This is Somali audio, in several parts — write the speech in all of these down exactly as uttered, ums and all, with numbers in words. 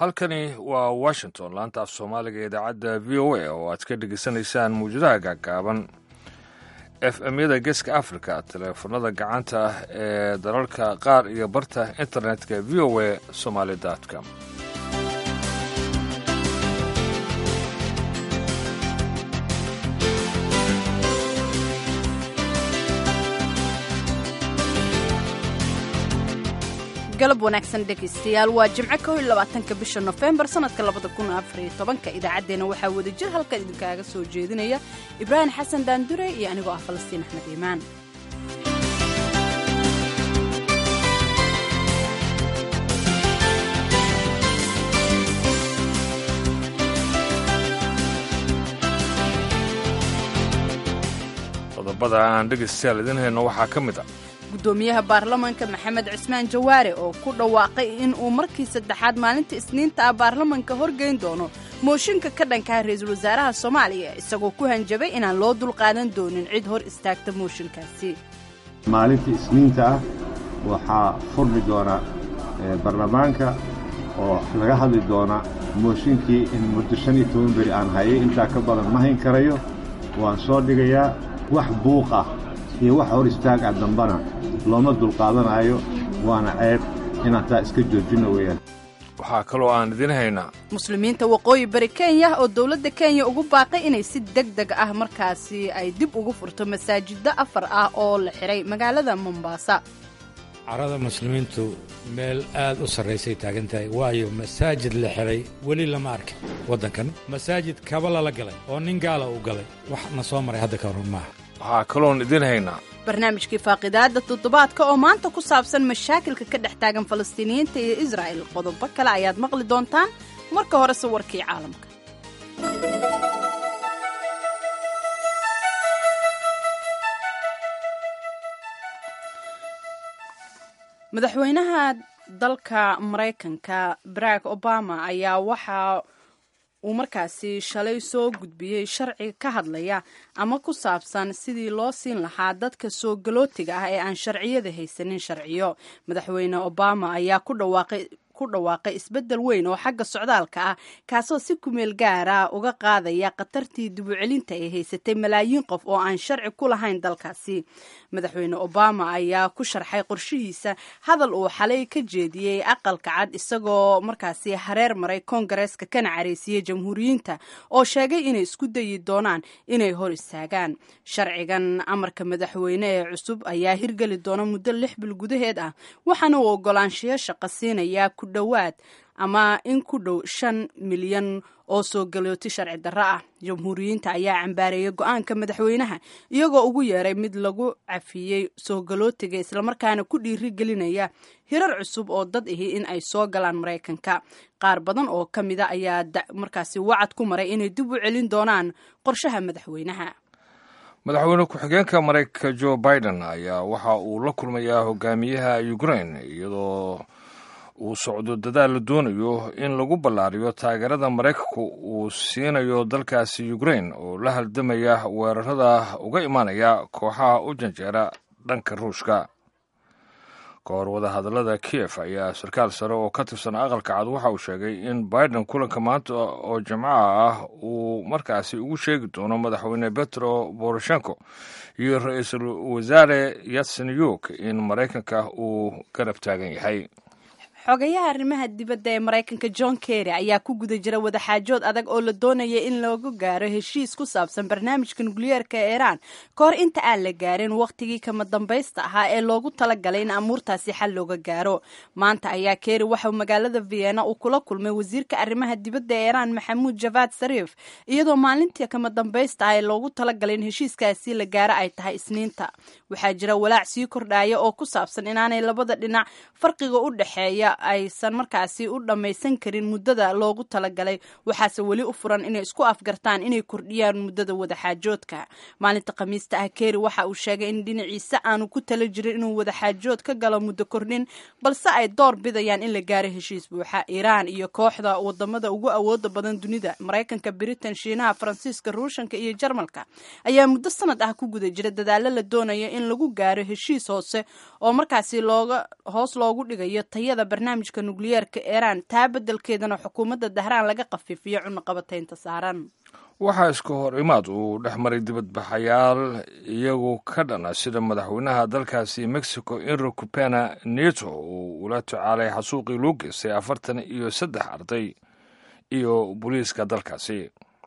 halkani waa washington laanta af soomaaliga ee idaacadda v o a oo aad ka dhegaysanaysaan mawjadaha gaagaaban f m-yada geeska africa teleefanada gacanta ee dalalka qaar iyo barta internetka v o a somaly com galab wanaagsan dhegaystayaal waa jimco kow iyo labaatanka bisha nofembar sanadka labada kun afar iyo tobanka idaacaddeenna waxaa wada jir halkan idinkaaga soo jeedinaya ibraahim xasan daandure iyo anigoo ah falastiin axmed iimaan qodobada aan dhegaystayaal idin hayno waxaa ka mid a gudoomiyaha baarlamanka maxamed cismaan jawaare oo ku dhawaaqay in uu markii saddexaad maalinta isniinta ah baarlamanka horgeyn doono mooshinka ka dhankaha ra-iisul wasaaraha soomaaliya isagoo ku hanjabay inaan loo dulqaadan doonin cid hor istaagta mooshinkaasi maalinta isniinta ah waxaa furmi doona baarlamaanka oo laga hadli doona mooshinkii in muddo shan iyo toban beri aan hayay intaa ka badan ma hayn karayo waan soo dhigayaa wax buuq ah iyo wax hor istaag ah dambana looma dulqaadanaayo waana ceeb inaan taa iska joojinno weeyaan waxaa kaloo aan idin haynaa muslimiinta waqooyi bari kenya oo dowladda kenya ugu baaqay inay si deg deg ah markaasi ay dib ugu furto masaajiddo afar ah oo la xihay magaalada mombasa carada muslimiintu meel aad u sarraysay taagan tahay waayo masaajid la xidhay weli lama arkin waddankan masaajid kaba lala galay oo nin gaala u galay wax na soo maray hadda ka hor maaha waxaa kaloon idin haynaa barnaamijkii faaqidaadda toddobaadka oo maanta ku saabsan mashaakilka ka dhex taagan falastiiniyiinta iyo israa'il qodobo kale ayaad maqli doontaan marka hore sawirkii caalamka madaxweynaha dalka maraykanka barack obama ayaa waxaa uu markaasi shalay soo gudbiyey sharci ka hadlaya ama ku saabsan sidii loo siin lahaa dadka soo galootiga ah ee aan sharciyada haysanin sharciyo madaxweyne obama ayaa ku dhawaaqay ku dhawaaqay isbeddel weyn oo xagga socdaalka ah kaasoo si kumeel gaara uga qaadaya khatartii dibucelinta ay haysatay malaayiin qof oo aan sharci ku lahayn dalkaasi madaxweyne obama ayaa ku sharxay qorshihiisa hadal uu xalay ka jeediyey aqalka cad isagoo markaasi hareer maray koongareeska kana careysiiyey jamhuuriyiinta oo sheegay inay isku dayi doonaan inay hor istaagaan sharcigan amarka madaxweyne ee cusub ayaa hirgeli doona muddo lix bil gudaheed ah waxaana uu ogolaanshiyo shaqo siinaya ku dhowaad ama in ku dhow shan milyan oo soo galooti sharci darro ah jamhuuriyiinta ayaa cambaareeyay go-aanka madaxweynaha iyagoo ugu yeeray mid lagu cafiyey soo galootiga islamarkaana ku dhiiri gelinaya hirar cusub oo dad ahi in ay soo galaan maraykanka qaar badan oo ka mida ayaa markaasi wacad ku maray inay dib u celin doonaan qorshaha madaxweynaha madaxweyne ku-xigeenka maraykanka joe biden ayaa waxa uu la kulmayaa hogaamiyaha ukraine iyadoo uu socdo dadaal la doonayo in lagu ballaariyo taageerada maraykanku uu siinayo dalkaasi ukraine oo la haldamaya weerarada uga imaanaya kooxaha u janjeera dhanka ruushka ka hor wadahadallada kiev ayaa sarkaal sare oo ka tirsan aqalka cad waxa uu sheegay in biden kulanka maanta oo jimcaha ah uu markaasi ugu sheegi doono madaxweyne petro poroshenko iyo ra-iisul wasaare yatsenyuk in maraykanka uu garab taagan yahay xogayaha arrimaha dibadda ee maraykanka john kerry ayaa ku guda jira wadaxaajood adag oo la doonaya in loogu gaaro heshiis ku saabsan barnaamijka nukliyeerka ee iiraan ka hor inta aan la gaarin wakhtigii kama dambaysta ahaa ee loogu talagalay in amuurtaasi xal looga gaaro maanta ayaa kerry waxauu magaalada vienna uu kula kulmay wasiirka arrimaha dibadda ee iiraan maxamuud javad sariif iyadoo maalintii kama dambaysta ah ee loogu talagalay in heshiiskaasi la gaaro ay tahay isniinta waxaa jira walaac sii kordhaya oo ku saabsan inaanay labada dhinac farqiga u dhexeeya aysan markaasi u dhammaysan karin muddada loogu talagalay waxaase weli u furan inay isku afgartaan inay kordhiyaan muddada wadaxaajoodka maalinta khamiista ah kerry waxa uu sheegay in dhinaciisa aanu ku tala jirin inuu wadaxaajood ka galo muddo kordhin balse ay door bidayaan in la gaaro heshiis buuxa iiraan iyo kooxda wadamada ugu awooda badan dunida maraykanka britain shiinaha faransiiska ruushanka iyo jarmalka ayaa muddo sanad ah ku guda jira dadaalo la doonayo in lagu gaaro heshiis hoose oo markaasi looga hoos loogu dhigayo tayada barnaamijka nukliyeerka iiraan taa beddelkeedana xukuumadda dahraan laga qafiifiyo cunaqabataynta saaran. waxaa iska hor imaad uu dhex maray dibadbaxayaal iyagoo ka dhana sida madaxweynaha dalkaasi mexico enrique pena nieto uu ula tacaalay xasuuqii loo geystay afartan iyo saddex arday iyo booliiska dalkaasi.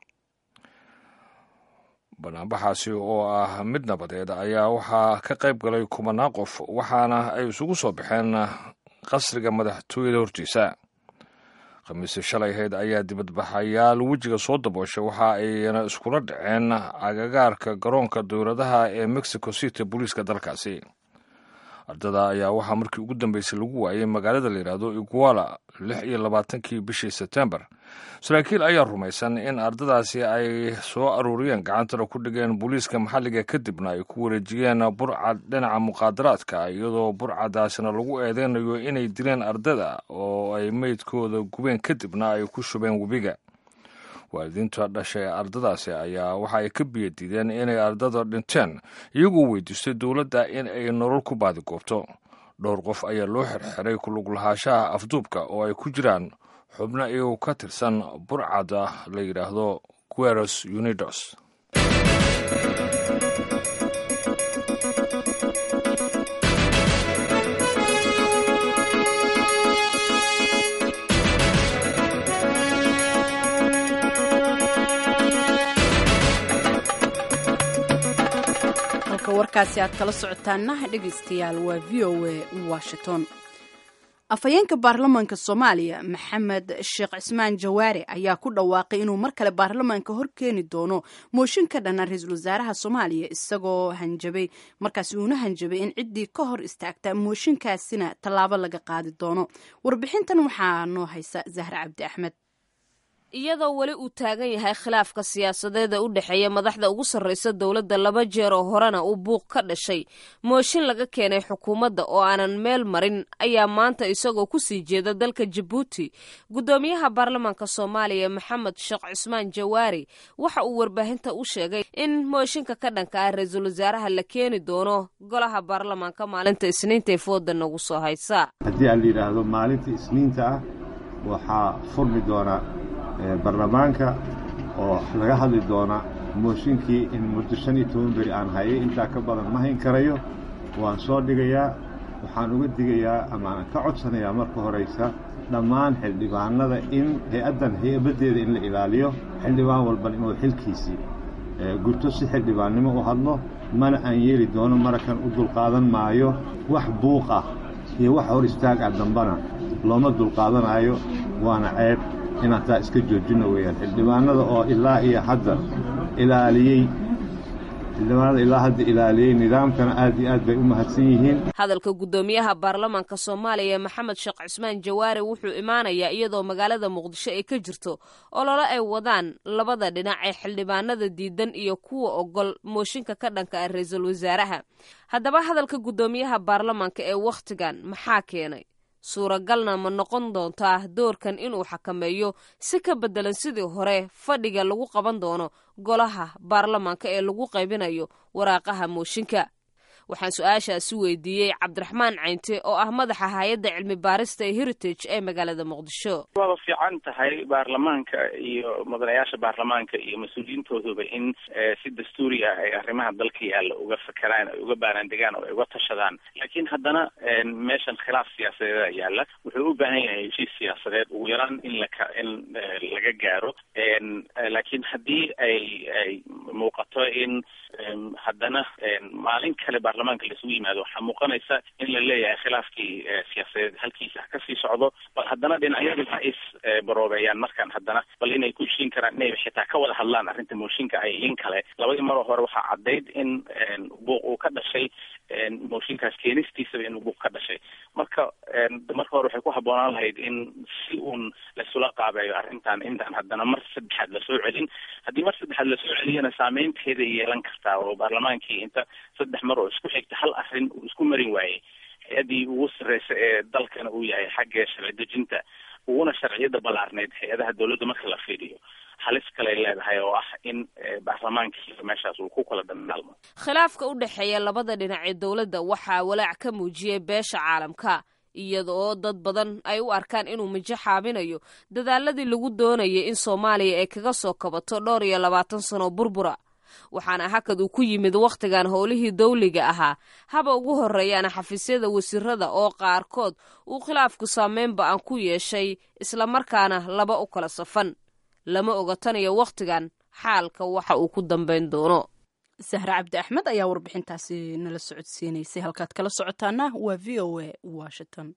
banaanbaxaasi oo ah mid nabadeed ayaa waxaa ka qayb galay kumanaan qof waxaana ay isugu soo baxeen qasriga madaxtooyada hortiisa. khamiisi shalay ahayd ayaa dibadbaxayaal wejiga soo dabooshay waxa ayna iskula dhaceen agagaarka garoonka dowladaha ee mexico city booliiska dalkaasi. ardada ayaa waxaa markii ugu dambeysay lagu waayay magaalada la yidhaahdo iguala lix iyo labaatankii bishii sebtembar. saraakiil ayaa rumaysan in ardadaasi ay soo aruuriyeen gacantana ku dhigeen booliiska maxalliga kadibna ay ku wareejiyeen burcad dhinaca muqaadaraadka iyadoo burcadaasina lagu eedeynayo inay dileen ardada oo ay meydkooda gubeen kadibna ay ku shubeen webiga. waalidiinta dhashay ardadaasi ayaa waxa ay ka biyadiideen inay ardada dhinteen iyagoo weydiistay dowladda in ay nolol ku baadigoobto. dhowr qof ayaa loo xirxiray kulug lahaanshaha afduubka oo ay ku jiraan xubno iyagoo ka tirsan burcada la yidhaahdo Gueros Unidos. warkaasi aad kala socotaana dhegaystayaal waa v o a Washington. afhayeenka baarlamaanka Soomaaliya Maxamed Sheekh Cismaan Jawaari ayaa ku dhawaaqay inuu mar kale baarlamaanka hor keeni doono mooshin ka dhan ra'iisul wasaaraha Soomaaliya isagoo hanjabay markaas uuna hanjabay in ciddii ka hor istaagta mooshinkaasina tallaabo laga qaadi doono. warbixintan waxaa noo haysa Zahra Cabdi Axmed. iyadoo weli uu taagan yahay khilaafka siyaasadeed ee u dhexeeya madaxda ugu sarreysa dowladda laba jeer oo horena uu buuq ka dhashay mooshin laga keenay xukuumadda oo aanan meel marin ayaa maanta isagoo ku sii jeeda dalka Djibouti gudoomiyaha baarlamaanka Soomaaliya Maxamed Sheekh Cismaan Jawaari waxa uu warbaahinta u sheegay in mooshinka ka dhanka ah ra'iisul wasaaraha la keeni doono golaha baarlamaanka maalinta Isniinta ee fooda nagu soo haysa. haddii aan yiraahdo maalinta Isniinta ah waxaa furmi doona baarlamaanka oo laga hadli doona mooshinkii in muddo shan iyo toban beri aan hayay intaa ka badan ma hayn karayo. waan soo dhigayaa waxaan uga digayaa ama aan ka codsanayaa marka horeysa dhammaan xildhibaanada in hay-addan hay-abadeeda in la ilaaliyo xildhibaan walban inuu xilkiisii gurto si xildhibaannimo u hadlo mana aan yeeli doono marakan u dulqaadan maayo wax buuq ah iyo wax hor istaag ah dambana looma dulqaadanayo waana ceeb inaan taa iska joojino weeyaan. xildhibaanada oo ilaa iyo hadda ilaaliyey xildhibaanada ilaa hadda ilaaliyey nidaamkana aad iyo aad bay u mahadsan yihiin. hadalka gudoomiyaha baarlamaanka Soomaaliya Maxamed Sheekh Cismaan Jawaari wuxuu imaanayaa iyadoo magaalada Muqdisho ay ka jirto olole ay wadaan labada dhinac ee xildhibaanada diidan iyo kuwa ogol mooshinka ka dhanka ah ra'iisul wasaaraha. haddaba hadalka gudoomiyaha baarlamaanka ee waqtigan maxaa keenay? suuragalna ma noqon doontaa doorkan inuu xakameeyo si ka bedelan sidii hore fadhiga lagu qaban doono golaha baarlamaanka ee lagu qaybinayo waraaqaha mooshinka? waxaan su-aashaasi weydiiyey Cabdiraxmaan Caynte oo ah madaxa hay'adda cilmi baarista ee Heritage ee magaalada Muqdisho. waa fiican tahay baarlamaanka iyo mudanayaasha baarlamaanka iyo mas'uuliyiintooduba in si dastuuri ah ay arrimaha dalka yaalla uga fakaraan ay uga baaraandegaan oo ay uga tashadaan. laakiin haddana meeshan khilaaf siyaasadeed yaalla wuxuu u baahan yahay heshiis siyaasadeed ugu yaraan in la in laga gaaro. laakiin haddii ay ay muuqato in haddana maalin kale baarlamaanka la isugu yimaado waxaa muuqanaysa in la leeyahay khilaafkii siyaasadeed halkiisa ka sii socdo bal haddana dhinacyadu ha is baroobeeyaan markaan haddana bal inay ku heshiin karaan inay xitaa ka wada hadlaan arrinta mooshinka ay in kale. labadii maroo hore waxaa caddayd in buuq uu ka dhashay mooshinkaas keenistiisaba in buuq ka dhashay. marka marka hore waxay ku habboonaan lahayd in si uun laisula qaabeeyo arrintan intaan haddana mar saddexaad lasoo celin. haddii mar saddexaad lasoo celiyana saameynteeda yeelan kartaa oo baarlamaankii inta saddex mar oo isku xigta hal arrin uu isku marin waayey hay-addii ugu sarreysa ee dalkana uu yahay xagga sharci dejinta uguna sharciyada ballaarneyd hay-adaha dowladda marka la fiiriyo halis kale leedahay oo ah in baarlamaankii meeshaas uu ku kala dhandhalmo. khilaafka u dhexeeya labada dhinac ee dowladda waxaa walaac ka muujiyey beesha caalamka iyadoo dad badan ay u arkaan inuu mijaxaabinayo dadaaladii lagu doonayay in soomaaliya ay kaga soo kabato dhowr iyo labaatan sano burbura. waxaana hakad uu ku yimid wakhtigan howlihii dawliga ahaa haba ugu horreeyaana xafiisyada wasiirada oo qaarkood uu khilaafku saameyn ba-an ku yeeshay islamarkaana laba u kala safan. lama ogatanayo wakhtigan xaalka waxa uu ku dambayn doono. sahre cabdi axmed ayaa warbixintaasi nala socodsiinaysay. halkaad kala socotaana waa v o a Washington.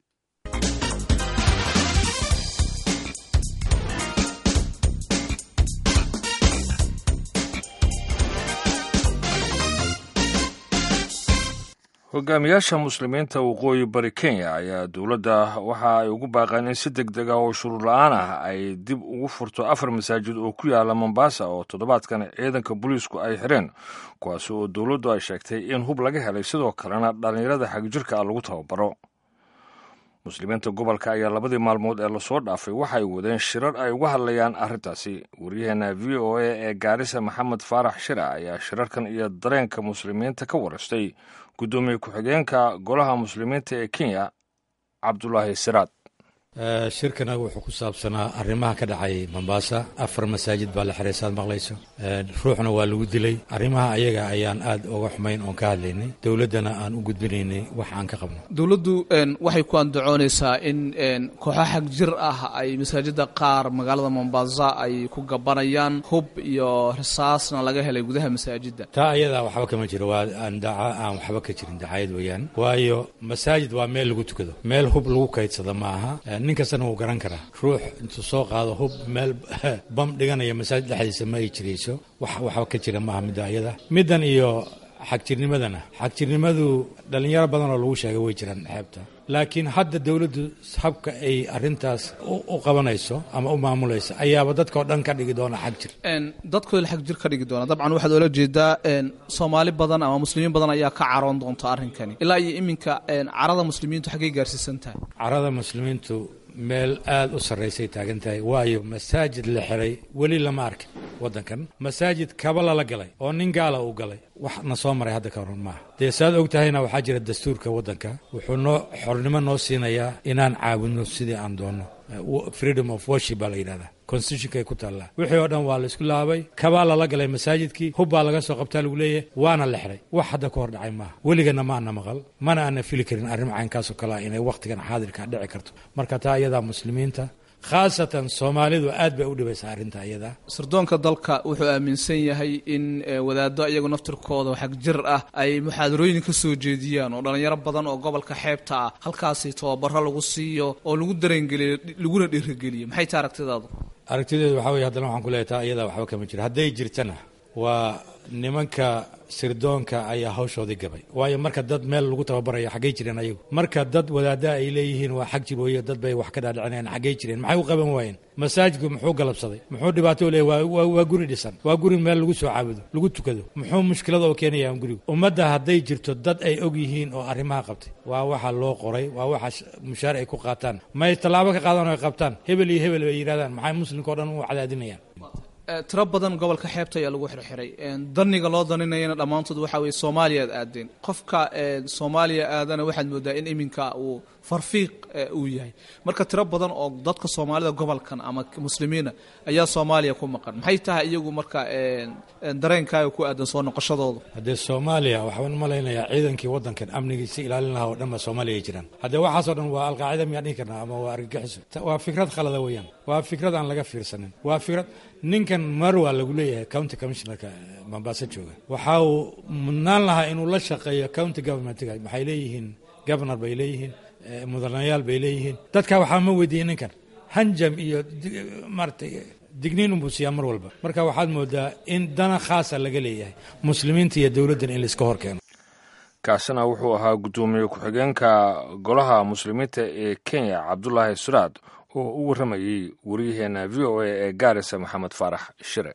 hogaamiyaasha muslimiinta waqooyi bari Kenya ayaa dowladda waxa ay ugu baaqeen in si degdeg ah oo shuruud la'aan ah ay dib ugu furto afar masaajid oo ku yaala Mombasa oo toddobaadkan ciidanka booliisku ay xireen, kuwaas oo dowladdu ay sheegtay in hub laga helay sidoo kalena dhalinyarada xagjirka ah lagu tababaro. muslimiinta gobolka ayaa labadii maalmood ee lasoo dhaafay waxay wadeen shirar ay uga hadlayaan arrintaasi. waryaheena v o a ee Gaarisa Maxamed Faarax Shira ayaa shirarkan iyo dareenka muslimiinta ka warastay gudoomiye ku-xigeenka golaha muslimiinta ee Kenya Cabdullaahi Siraad. shirkana wuxuu ku saabsanaa arrimaha ka dhacay Mombasa. afar masaajid baa la xiray saad maqlayso, ruuxna waa lagu dilay. arrimaha ayaga ayaan aad uga xumayn oon ka hadlaynay, dowladdana aan u gudbinaynay wax aan ka qabno. dowladdu waxay ku andacoonaysaa in kooxo xag jir ah ay masaajida qaar magaalada Mombasa ay ku gabanayaan hub iyo rasaasna laga helay gudaha masaajida. taa ayadaa waxba kama jiro, waa andaca aan waxba ka jirin, dacayad weeyaan. waayo masaajid waa meel lagu tukado, meel hub lagu kaydsada ma aha. nin kastana wuu garan karaa ruux intuu soo qaado hub meel bam dhiganaya masaajid dhexdiisa ma ay jirayso, wax waxba ka jira maaha midda ayada. middan iyo xagjirnimadana xagjirnimadu dhalinyaro badan oo lagu sheegay way jiraan xeebta, laakiin hadda dowladdu habka ay arrintaas u qabanayso ama u maamulayso ayaaba dadkao dhan ka dhigi doona xagjir. dadkooda xagjir ka dhigi doona dabcan waxaad oola jeedaa soomaali badan ama muslimiin badan ayaa ka caroon doonta arrinkani. ilaa iyo iminka carada muslimiintu xaggay gaarsiisan tahay? carada muslimiintu meel aad u sarraysay taagan tahay, waayo masaajid la xiray weli lama arkin waddankan. masaajid kaba lala galay oo nin gaala uu galay wax na soo maray hadda ka horan maaha. dee saad og tahayna waxaa jira dastuurka waddanka, wuxuu noo xornimo noo siinayaa inaan caabudno sidii aan doonno. freedom of worship baa la yidhahdaa, constitutionka ay ku taallaa. wixii oo dhan waa la isku laabay, kabaa lala galay masaajidkii, hub baa laga soo qabtaa lagu leeyahay, waana la xiray. wax hadda ka hor dhacay maaha, weligana ma ana maqal, mana ana fili karin arrin caynkaasoo kale ah inay wakhtigan xaadirka dhici karto. marka taa iyadaa muslimiinta khaasatan soomaalidu aad bay u dhibaysaa arrinta iyada. sirdoonka dalka wuxuu aaminsan yahay in wadaaddo iyagu naftirkooda xag jir ah ay muxaadarooyin ka soo jeediyaan oo dhalinyaro badan oo gobolka xeebta ah halkaasi tababaro lagu siiyo oo lagu dareengeliyo laguna dhiirigeliyo. maxay tahay aragtidaadu? aragtideedu waxaa weeye haddana waxaan ku leeyahay taa iyadaa waxba kama jiro. hadday jirtana waa nimanka sirdoonka ayaa hawshoodii gabay. waayo marka dad meel lagu tababarayo xaggay jireen ayagu? marka dad wadaadda ay leeyihiin waa xag jibooye, dad bay wax ka dhaadhicinayaan, xaggay jireen? maxay u qaban waayeen? masaajidku muxuu galabsaday? muxuu dhibaato u leeyahy? waa, waa guri dhisan, waa guri meel lagu soo caabudo, lagu tukado. muxuu mushkilada oo keenaya gurigu? ummadda hadday jirto dad ay og yihiin oo arrimaha qabtay, waa waxa loo qoray, waa waxa mushaar ay ku qaataan. may tallaabo ka qaadan oo ay qabtaan? hebel iyo hebel bay yidhahdaan, maxay muslimka o dhan u cadaadinayaan? tiro badan gobolka xeebta ayaa lagu xirxiray. daniga loo daninayana dhammaantood waxa weye soomaaliya aad aadeen. qofka soomaaliya aadana waxaad moodaa in iminka uu farfiiq uu yahay. marka tiro badan oo dadka soomaalida gobolkan ama muslimiina ayaa soomaaliya ku maqan. maxay tahay iyagu marka dareenkaaga ku aadan soo noqoshadooda? haddee soomaaliya waxaan u malaynayaa ciidankii waddankan amnigiisi ilaalin lahaa oo dhan ba soomaaliya ay jiraan. haddee waxaasoo dhan waa alqaacida miyaan dhihi karnaa ama waa argagixiso? waa fikrad khalada weeyaan, waa fikrad aan laga fiirsanin, waa fikrad. ninkan marwa lagu leeyahay county commissionerka Mombasa jooga, waxa uu mudnaan lahaa inuu la shaqeeyo county governmentga. maxay leeyihiin governor bay leeyihiin, mudanayaal bay leeyihiin. dadka waxaa ma weydiiyey ninkan hanjam iyo maaragtay digniin unbuu siiyaa mar walba. marka waxaad moodaa in dana khaasa laga leeyahay muslimiinta iyo dowladdan in laiska hor keeno. kaasina wuxuu ahaa gudoomiye ku-xigeenka golaha muslimiinta ee Kenya Cabdullaahi Siraad oo u warramayay wariyaheena v o a ee Gaarisa Maxamed Faarax Shire.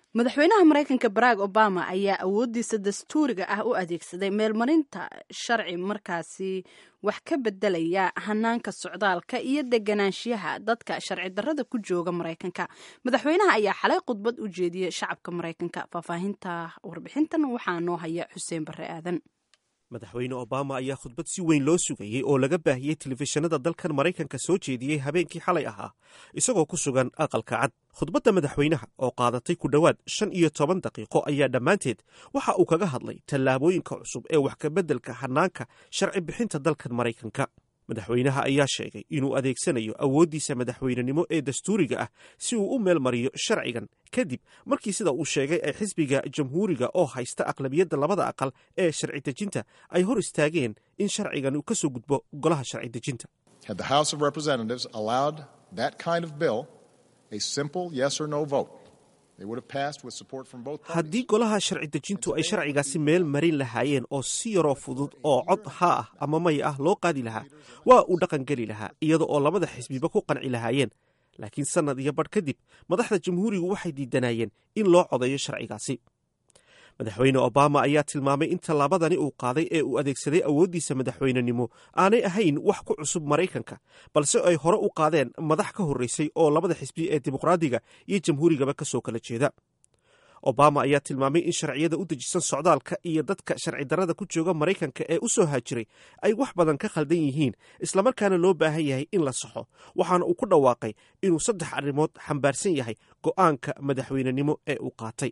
madaxweynaha maraykanka barack obama ayaa awooddiisa dastuuriga ah u adeegsaday meelmarinta sharci markaasi wax ka bedelaya hanaanka socdaalka iyo deganaanshiyaha dadka sharci darrada ku jooga maraykanka. madaxweynaha ayaa xalay khudbad u jeediyey shacabka maraykanka. faahfaahinta warbixintan waxaa noo haya xuseen barre aadan. madaxweyne obama ayaa khudbad si weyn loo sugayey oo laga baahiyey telefishinada dalkan maraykanka soo jeediyey habeenkii xalay ahaa isagoo ku sugan aqalka cad. khudbadda madaxweynaha oo qaadatay ku dhowaad shan iyo toban daqiiqo ayaa dhammaanteed waxa uu kaga hadlay tallaabooyinka cusub ee wax kabeddelka hanaanka sharci bixinta dalkan maraykanka. madaxweynaha ayaa sheegay inuu adeegsanayo awooddiisa madaxweynenimo ee dastuuriga ah si uu u meel mariyo sharcigan kadib markii sida uu sheegay ay xisbiga jamhuuriga oo haysta aqlabiyadda labada aqal ee sharci dejinta ay hor istaageen in sharcigan uu ka soo gudbo golaha sharci dejinta. haddii golaha sharci dejintu ay sharcigaasi meel marin lahaayeen oo si yaroo fudud oo cod haa ah ama may ah loo qaadi lahaa waa uu dhaqan geli lahaa iyada oo labada xisbiba ku qanci lahaayeen. laakiin sannad iyo badh kadib madaxda jamhuurigu waxay diidanayeen in loo codeeyo sharcigaasi. madaxweyne obama ayaa tilmaamay in tallaabadani uu qaaday ee uu adeegsaday awooddiisa madaxweynenimo aanay ahayn wax ku cusub maraykanka balse ay hore u qaadeen madax ka horraysay oo labada xisbi ee dimuqraadiga iyo jamhuurigaba ka soo kala jeeda. obama ayaa tilmaamay in sharciyada u dejisan socdaalka iyo dadka sharci darrada ku jooga maraykanka ee u soo haajiray ay wax badan ka khaldan yihiin islamarkaana loo baahan yahay in la saxo. waxaana uu ku dhawaaqay inuu saddex arrimood xambaarsan yahay go'aanka madaxweynenimo ee uu qaatay.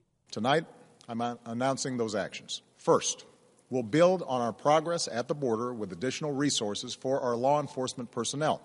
I'm announcing those actions. First, we'll build on our progress at the border with additional resources for our law enforcement personnel.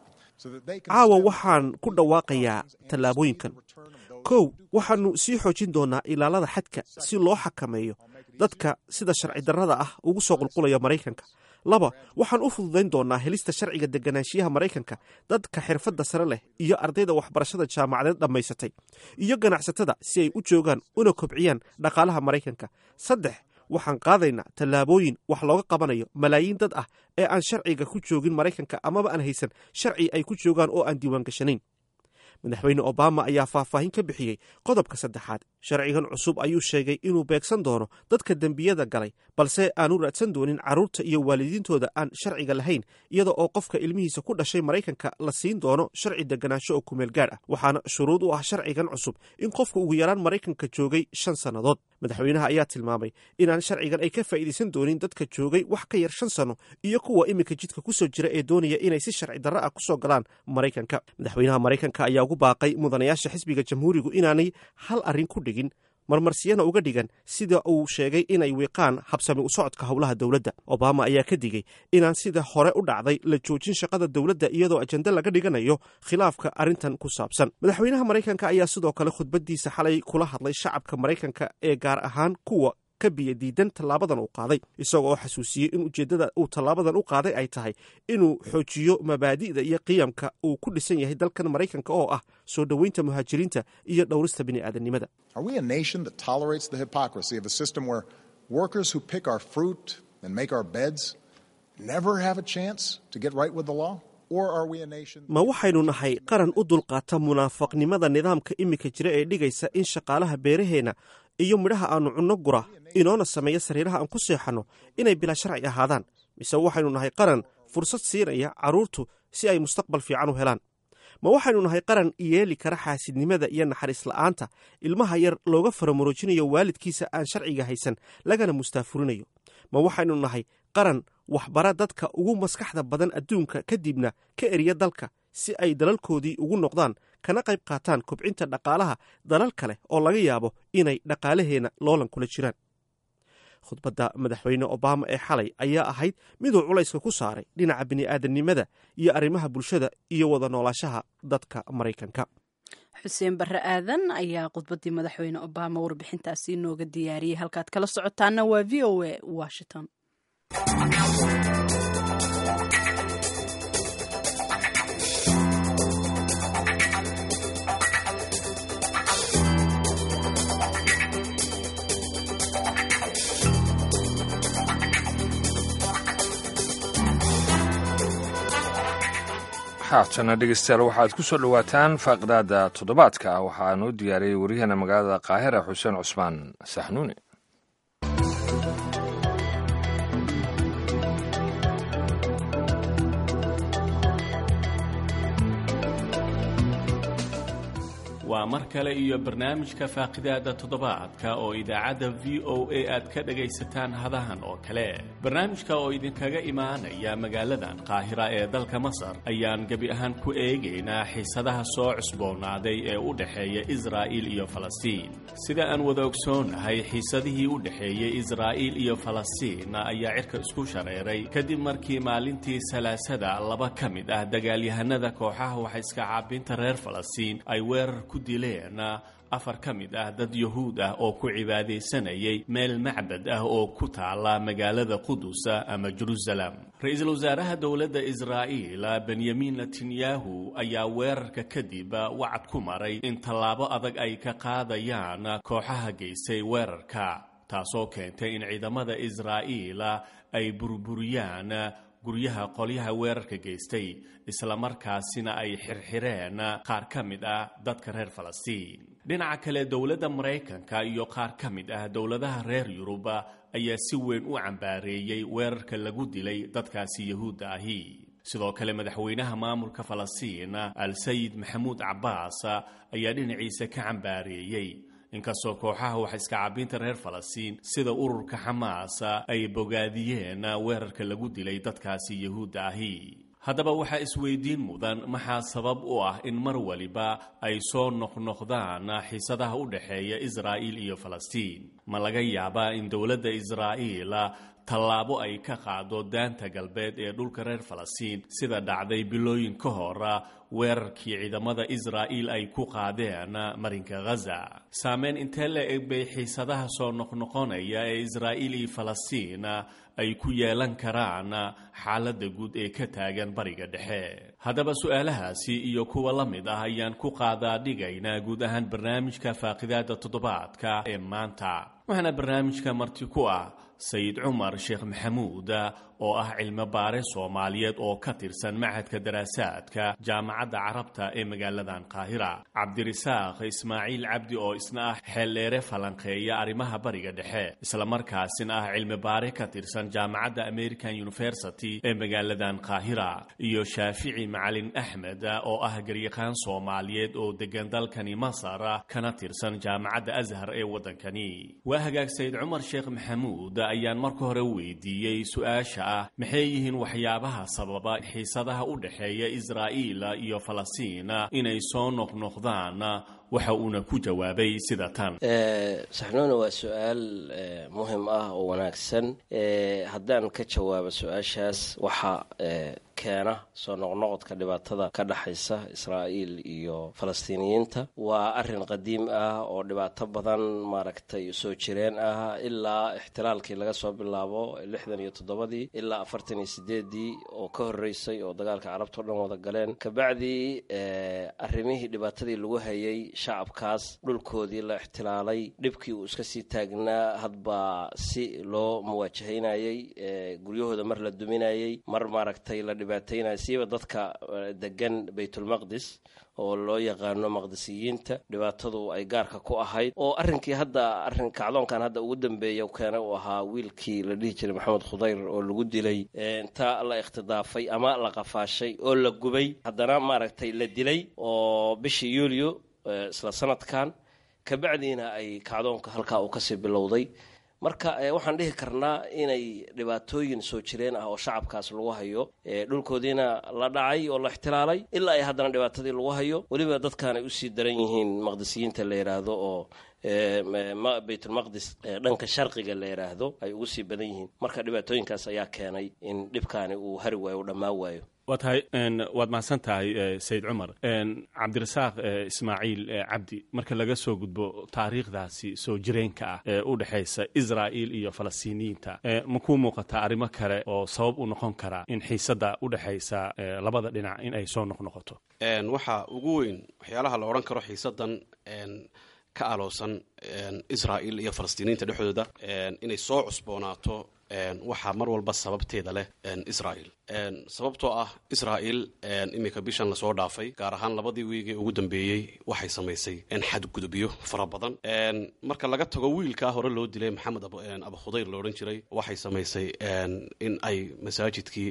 caawa waxaan ku dhawaaqayaa tallaabooyinkan. kow, waxaannu sii xoojin doonaa ilaalada xadka si loo xakameeyo dadka sida sharci darrada ah ugu soo qulqulaya maraykanka. laba, waxaan u fududayn doonaa helista sharciga deganaanshiyaha maraykanka dadka xirfadda sare leh iyo ardayda waxbarashada jaamacadeed dhammaysatay iyo ganacsatada si ay u joogaan una kobciyaan dhaqaalaha maraykanka. saddex, waxaan qaadaynaa tallaabooyin wax looga qabanayo malaayiin dad ah ee aan sharciga ku joogin maraykanka amaba aan haysan sharci ay ku joogaan oo aan diiwaan gashanayn. madaxweyne obama ayaa faahfaahin ka bixiyey qodobka saddexaad. sharcigan cusub ayuu sheegay inuu beegsan doono dadka dembiyada galay balse aanu raadsan doonin carruurta iyo waalidiintooda aan sharciga lahayn iyada oo qofka ilmihiisa ku dhashay maraykanka la siin doono sharci deganaansho oo kumeel gaadh ah. waxaana shuruud u ah sharcigan cusub in qofka ugu yaraan maraykanka joogay shan sannadood. madaxweynaha ayaa tilmaamay inaan sharcigan ay ka faa'iidaysan doonin dadka joogay wax ka yar shan sanno iyo kuwa iminka jidka ku soo jira ee doonaya inay si sharci darro ah ku soo galaan maraykanka. madaxweynaha maraykanka ayaa ugu baaqay mudanayaasha xisbiga jamhuurigu inaanay hal arrin ku dhigin marmarsiyana uga dhigan sida uu sheegay inay wiiqaan habsami u socodka howlaha dowladda. obama ayaa ka digey inaan sida hore u dhacday la joojin shaqada dowladda iyadoo ajende laga dhiganayo khilaafka arrintan ku saabsan. madaxweynaha maraykanka ayaa sidoo kale khudbaddiisa xalay kula hadlay shacabka maraykanka ee gaar ahaan kuwa ka biyo diidan tallaabadan uu qaaday isagoo oo xasuusiyey in ujeeddada uu tallaabadan u qaaday ay tahay inuu xoojiyo mabaadi'da iyo qiyamka uu ku dhisan yahay dalkan maraykanka oo ah soo dhoweynta muhaajiriinta iyo dhowrista bini'aadanimada. Are we a nation that tolerates the hypocrisy of a system where workers who pick our fruit and make our beds never have a chance to get right with the law? ma waxaynu nahay qaran u dulqaata munaafaqnimada nidaamka iminka jira ee dhigaysa in shaqaalaha beeraheenna iyo midhaha aannu cunno gura inoona sameeya sariiraha aan ku seexanno inay bilaa sharci ahaadaan mise waxaynu nahay qaran fursad siinaya carruurtu si ay mustaqbal fiican u helaan? ma waxaynu nahay qaran yeeli kara xaasidnimada iyo naxariis la'aanta ilmaha yar looga faramuroojinayo waalidkiisa aan sharciga haysan lagana mustaafurinayo? ma waxaynu nahay qaran waxbara dadka ugu maskaxda badan adduunka kadibna ka eriya dalka si ay dalalkoodii ugu noqdaan kana qayb qaataan kobcinta dhaqaalaha dalal kale oo laga yaabo inay dhaqaalaheenna loolan kula jiraan? khudbadda madaxweyne obama ee xalay ayaa ahayd miduu culayska ku saaray dhinaca bini'aadanimada iyo arrimaha bulshada iyo wada noolaashaha dadka maraykanka. xuseen barre aadan ayaa khudbaddii madaxweyne obama warbixintaasi nooga diyaariyey. halkaad kala socotaana waa v o a washington. haatana dhegeystayaal waxaad ku soo dhowaataan faaqidaada toddobaadka waxaa noo diyaariyey waryaheena magaalada qaahira xuseen cusmaan saxnuuni. waa mar kale iyo barnaamijka faaqidaada toddobaadka oo idaacadda v o a aad ka dhagaysataan hadahan oo kale. barnaamijka oo idinkaga imaanaya magaaladan qaahira ee dalka masar ayaan gebi ahaan ku eegaynaa xiisadaha soo cusboonaaday ee u dhexeeya israa'iil iyo falastiin. sida aan wada ogsoonahay xiisadihii u dhexeeyey israa'iil iyo falastiin ayaa cirka isku shareeray kadib markii maalintii salaasada laba ka mid ah dagaalyahanada kooxaha waxaiska caabinta reer falastiin ay weerar ku dileen afar ka mid ah dad yahuud ah oo ku cibaadaysanayay meel macbad ah oo ku taala magaalada qudus ama jerusalem. ra-iisul wasaaraha dowladda israa'iil benyamin netanyahu ayaa weerarka kadib wacad ku maray in tallaabo adag ay ka qaadayaan kooxaha geystay weerarka, taasoo keentay in ciidamada israa'iil ay burburiyaan guryaha qolyaha weerarka geystay isla markaasina ay xirxireen qaar ka mid ah dadka reer falastiin. dhinaca kale dowladda maraykanka iyo qaar ka mid ah dowladaha reer yurub ayaa si weyn u cambaareeyey weerarka lagu dilay dadkaasi yahuudda ahi. sidoo kale madaxweynaha maamulka falastiin al-sayid maxamuud cabbaas ayaa dhinaciisa ka cambaareeyey, inkastoo kooxaha wax iska caabinta reer falastiin sida ururka xamaas ay bogaadiyeen weerarka lagu dilay dadkaasi yahuudda ahi. haddaba waxaa isweydiin mudan maxaa sabab u ah in mar waliba ay soo noqnoqdaan xiisadaha u dhexeeya israa'iil iyo falastiin? ma laga yaabaa in dowladda israa'iil tallaabo ay ka qaado daanta galbeed ee dhulka reer falastiin sida dhacday bilooyin ka hor weerarkii ciidamada israa'iil ay ku qaadeen marinka ghaza? saameyn intee la eg bay xiisadaha soo noqnoqonaya ee israa'iil iyo falastiin ay ku yeelan karaan xaaladda guud ee ka taagan bariga dhexe? haddaba su-aalahaasi iyo kuwa la mid ah ayaan ku qaadaa dhigaynaa guud ahaan barnaamijka faaqidaada toddobaadka ee maanta. waxaana barnaamijka marti ku ah sayid cumar sheekh maxamuud oo ah cilmi baare soomaaliyeed oo ka tirsan machadka daraasaadka jaamacadda carabta ee magaaladan qaahira, cabdirisaaq ismaaciil cabdi oo isna ah xeeldheere falanqeeya arrimaha bariga dhexe islamarkaasina ah cilmi baare ka tirsan jaamacadda american university ee magaaladan qaahira, iyo shaafici macalin axmed oo ah garyaqaan soomaaliyeed oo degan dalkani masar kana tirsan jaamacadda azhar ee waddankani. waa hagaag sayid cumar sheekh maxamuud ayaan marka hore weydiiyey su-aasha ah maxay yihiin waxyaabaha sababa xiisadaha u dhexeeya israa'iil iyo falastiin inay soo noqnoqdaan. waxa uuna ku jawaabay sida tan. saxnuuna waa su-aal muhim ah oo wanaagsan. haddaan ka jawaabo su-aashaas waxa keena soo noqnoqodka dhibaatada ka dhaxaysa israa'iil iyo falastiiniyiinta waa arrin qadiim ah oo dhibaato badan maaragtay soo jireen ah ilaa ixtilaalkii laga soo bilaabo lixdan iyo toddobadii ilaa afartan iyo sideedii oo ka horreysay oo dagaalka carabtao dhan wada galeen. kabacdii arrimihii dhibaatadii lagu hayay shacabkaas dhulkoodii la ixtilaalay, dhibkii uu iska sii taagnaa hadba si loo muwaajahaynayey, guryahooda mar la duminayey, mar maaragtay la dhibaataynaya siiba dadka degan baytulmaqdis oo loo yaqaano maqdisiyiinta dhibaatadu ay gaarka ku ahayd. oo arrinkii hadda arrin kacdoonkan hadda ugu dambeeya keena uu ahaa wiilkii la dhihi jiray maxamed khudayr oo lagu dilay inta la ikhtidaafay ama la qafaashay oo la gubay haddana maaragtay la dilay oo bishii yuulyo isla sanadkan kabacdiina ay kacdoonka halkaa uu kasii bilowday. marka waxaan dhihi karnaa inay dhibaatooyin soo jireen ah oo shacabkaas lagu hayo, dhulkoodiina la dhacay oo la ixtilaalay ilaa ay haddana dhibaatadii lagu hayo, weliba dadkan ay usii daran yihiin maqdisiyiinta la yidhaahdo oo baytulmaqdis dhanka sharqiga la yidhaahdo ay ugu sii badan yihiin. marka dhibaatooyinkaas ayaa keenay in dhibkaani uu hari waayo u dhammaan waayo. waa tahay waad mahadsan tahay sayid cumar. cabdirasaaq ismaaciil cabdi, marka laga soo gudbo taariikhdaasi soo jireenka ah ee u dhexaysa israa'iil iyo falastiiniyiinta, ma kuu muuqataa arrimo kale oo sabab u noqon kara in xiisadda u dhexaysa labada dhinac in ay soo noqnoqoto? waxaa ugu weyn waxyaalaha la odhan karo xiisaddan ka aloosan israa'iil iyo falastiiniyiinta dhexdooda inay soo cusboonaato waxaa mar walba sababteeda leh israel sababtoo ah israel iminka bishan lasoo dhaafay gaar ahaan labadii wiigee ugu dambeeyey waxay samaysay xadgudubyo fara badan marka laga tago wiilkaa hore loo dilay maxamed abu khudayr lo odhan jiray waxay samaysay in ay masaajidkii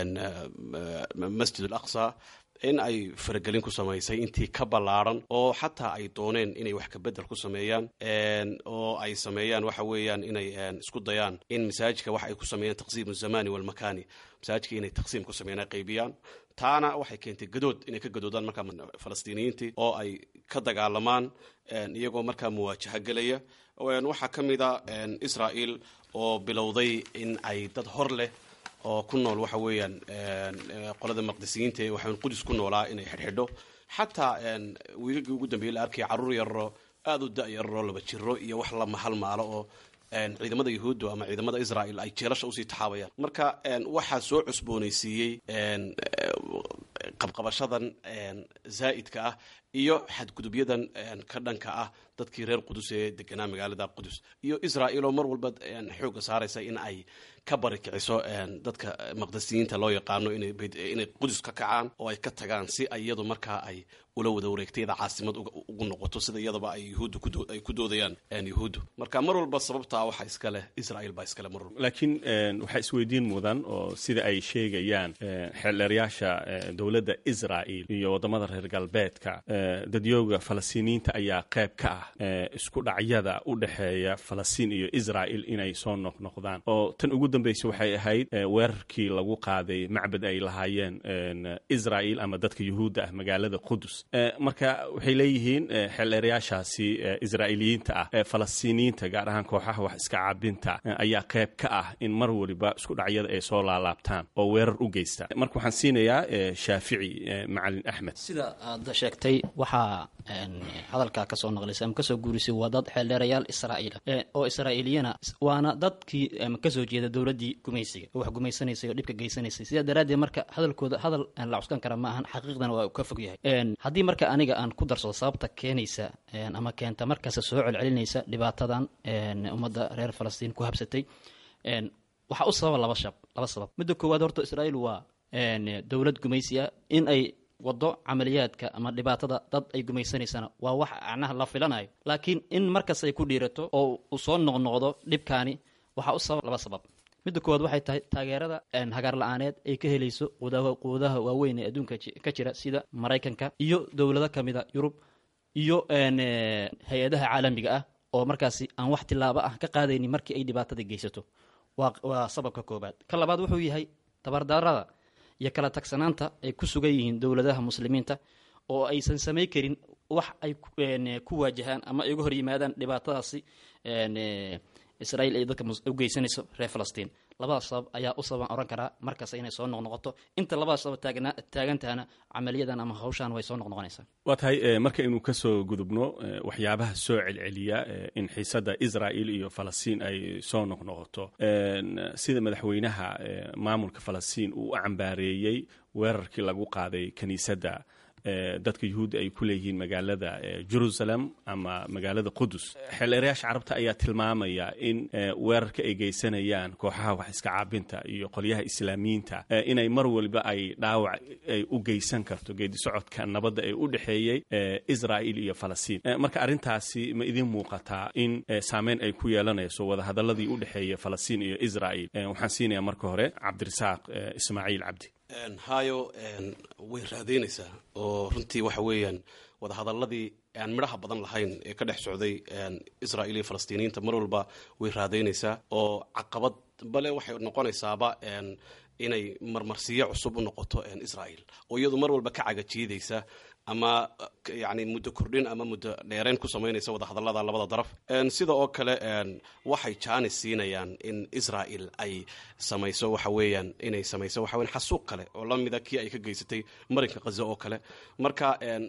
masjid al-aqsa in ay faragelin ku samaysay intii ka ballaaran oo xataa ay dooneen inay wax ka bedel ku sameeyaan oo ay sameeyaan waxa weeyaan inay isku dayaan in masaajidka wax ay ku sameeyaan taqsiim zamani walmakani masaajidka inay taqsiim ku sameeyaan ay qaybiyaan taana waxay keentay gadood inay ka gadoodaan markaa falastiiniyiintii oo ay ka dagaalamaan iyagoo markaa muwaajaha gelaya waxaa ka mid a israel oo bilowday in ay dad hor leh oo ku nool waxa weeyaan qolada maqdisiyiinta ee waxaan qudus ku noolaa inay xidhxidho xataa wiilagii ugu dambeeyey la arkay carruur yarro aad u da-yarro laba jiro iyo wax la mahal maalo oo ciidamada yahuudda ama ciidamada israel ay jeelasha usii taxaabayaan marka waxaa soo cusboonaysiiyey qabqabashadan zaa'idka ah iyo xadgudubyadan ka dhanka ah dadkii reer qudus ee deganaa magaalada qudus iyo israel oo mar walba xooga saaraysa in ay ka barikiciso dadka maqdisiyiinta loo yaqaano inay qudus ka kacaan oo ay ka tagaan si ay iyadu markaa ay ula wada wareegtayda caasimad ugu noqoto sida iyadaba ay yahuuddu ay ku doodayaan yahuuddu marka mar walba sababtaa waxa iska leh israel baa iskale mar walba laakiin waxaa isweydiin mudan oo sida ay sheegayaan xeelleeryaasha dowladda israel iyo waddamada reer galbeedka dadyooga falastiiniyiinta ayaa qayb ka ah isku dhacyada u dhexeeya falastiin iyo israel inay soo noqnoqdaan oo tan ugu dambaysa waxay ahayd weerarkii lagu qaaday macbad ay lahaayeen israel ama dadka yuhuudda ah magaalada qudus marka waxay leeyihiin xeelleeryaashaasi israa'iiliyiinta ah falastiiniyiinta gaar ahaan kooxaha wax iska caabinta ayaa qayb ka ah in mar waliba isku dhacyada ay soo laalaabtaan oo weerar u geysta marka waxaan siinayaa shaafici macalin axmed sida aad sheegtay waxaa hadalkaa kasoo naqlisay ama kasoo guurisay waa dad xeeldheerayaal israa'iila oo israa'iiliyana waana dadkii kasoo jeeda dowladdii gumaysiga oo wax gumaysanaysay oo dhibka geysanaysay sidaa daraaddeed marka hadalkooda hadal la cuskan kara ma ahan xaqiiqdana waa ka fog yahay haddii marka aniga aan ku darsado sababta keenaysa ama keenta markaas soo celcelinaysa dhibaatadan ummadda reer falastiin ku habsatay waxaa u sababa laba shab laba sabab midda koowaad horta israa'iil waa dowlad gumaysi ah in ay wado camaliyaadka ama dhibaatada dad ay gumaysanaysana waa wax acnaha la filanayo laakiin in markas ay ku dhiirato oo uu soo noqnoqdo dhibkaani waxaa u sabab laba sabab midda koowaad waxay tahay taageerada hagaar la-aaneed ay ka helayso quwadaha waaweyn ee adduunka ka jira sida maraykanka iyo dowlado ka mida yurub iyo hay-adaha caalamiga ah oo markaasi aan wax tilaabo ah ka qaadaynin markii ay dhibaatada geysato waa sababka koobaad ka labaad wuxuu yahay tabardarada iyo kala tagsanaanta ay ku sugan yihiin dowladaha muslimiinta oo aysan samayn karin wax ay ku waajahaan ama ay uga hor yimaadaan dhibaatadaasi israa'iil ay dadka u geysanayso reer falastiin labadaas sabab ayaa u sababan oran karaa markaas inay soo noqnoqoto inta labadaas sabab taagantahana camaliyadan ama hawshaan way soo noqnoqonaysaa waa tahay marka inuu ka soo gudubno waxyaabaha soo celceliya in xiisadda israa'iil iyo falastiin ay soo noqnoqoto sida madaxweynaha maamulka falastiin uu u cambaareeyey weerarkii lagu qaaday kiniisadda dadka yuhuudda ay ku leeyihiin magaalada jerusalem ama magaalada qudus xeelleerayaasha carabta ayaa tilmaamaya in weerarka ay geysanayaan kooxaha wax iska caabinta iyo qolyaha islaamiyiinta inay mar waliba ay dhaawac ay u geysan karto geedi socodka nabadda ee u dhexeeyey israa'iil iyo falastiin marka arrintaasi ma idin muuqataa in saameyn ay ku yeelanayso wadahadaladii u dhexeeya falastiin iyo israa'iil waxaan siinayaa marka hore cabdirasaaq ismaaciil cabdi hayo way raadaynaysaa oo runtii waxa weeyaan wadahadaladii aan midhaha badan lahayn ee ka dhex socday israa'iil iyo falastiiniyiinta mar walba way raadaynaysaa oo caqabad bale waxay noqonaysaaba inay marmarsiyo cusub u noqoto israa'iil oo iyadu mar walba ka cagajiidaysa ama yani muddo kordhin ama muddo dheerayn ku samaynaysa wadahadallada labada daraf sida oo kale waxay jaanis siinayaan in israa'iil ay samayso waxa weeyaan inay samayso waxa weyan xasuuq kale oo la mida kii ay ka geysatay marinka khaza oo kale marka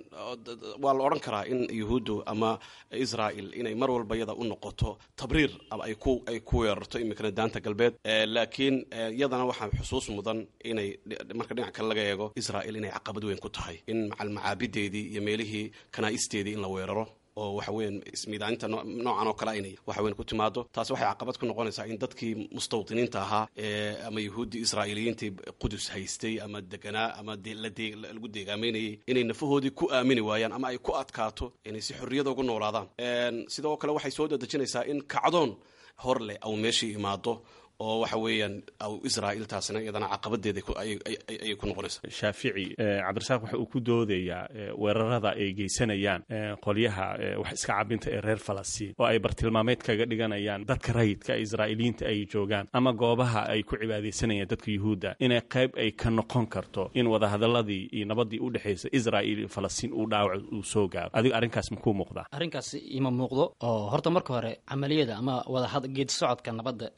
waa la odhan karaa in yuhuuddu ama israa'iil inay mar walba iyada u noqoto tabriir ama ay ku ay ku weerarto iminkana daanta galbeed laakiin iyadana waxaa xusuus mudan inay marka dhinac kale laga eego israa'iil inay caqabad weyn ku tahay in macalmacaabi deedii iyo meelihii kanaa'isteedii in la weeraro oo waxa weeyaan ismiidaaninta noocan oo kale inay waxa weeyaan ku timaado taas waxay caqabad ku noqonaysaa in dadkii mustawdiniinta ahaa ee ama yahuudi israa'iiliyiintii qudus haystay ama deganaa ama lagu deegaameynayay inay nafahoodii ku aamini waayaan ama ay ku adkaato inay si xorriyada ugu noolaadaan sidoo kale waxay soo dadejinaysaa in kacdoon hor leh au meeshii imaado oo waxa weeyaan aw israa'iil taasina iyadana caqabadeeda ayay ku noqonaysaa. Shaafici cabdirasaaq waxa uu ku doodayaa weerarada ay geysanayaan qolyaha wax iska cabinta ee reer Falastiin oo ay bartilmaameed kaga dhiganayaan dadka rayidka Israa'iiliyiinta ay joogaan ama goobaha ay ku cibaadeysanayaan dadka Yuhuudda inay qayb ay ka noqon karto in wada hadaladii iyo nabadii u dhaxaysa Israa'iil iyo Falastiin uu dhaawac uu soo gaaro. Adiga arrinkaas ma ku muuqda? Arrinkaas ima muuqdo oo horta marka hore amaliyada ama wada had geed socodka nabadda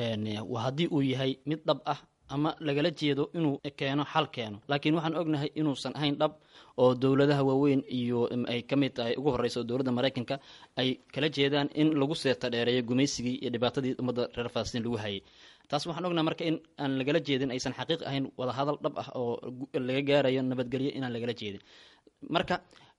waa haddii uu yahay mid dhab ah ama lagala jeedo inuu keeno xal keeno laakiin waxaan ognahay inuusan ahayn dhab oo dowladaha waaweyn iyo ay ka mid tahay ugu horreysa dowladda Mareykanka ay kala jeedaan in lagu seeta dheereeyo gumaysigii iyo dhibaatadii ummadda reer Falastiin lagu hayay taas waxaan ognahay marka in aan lagala jeedin aysan xaqiiq ahayn wada hadal dhab ah oo laga gaarayo nabadgelyo inaan lagala jeedin marka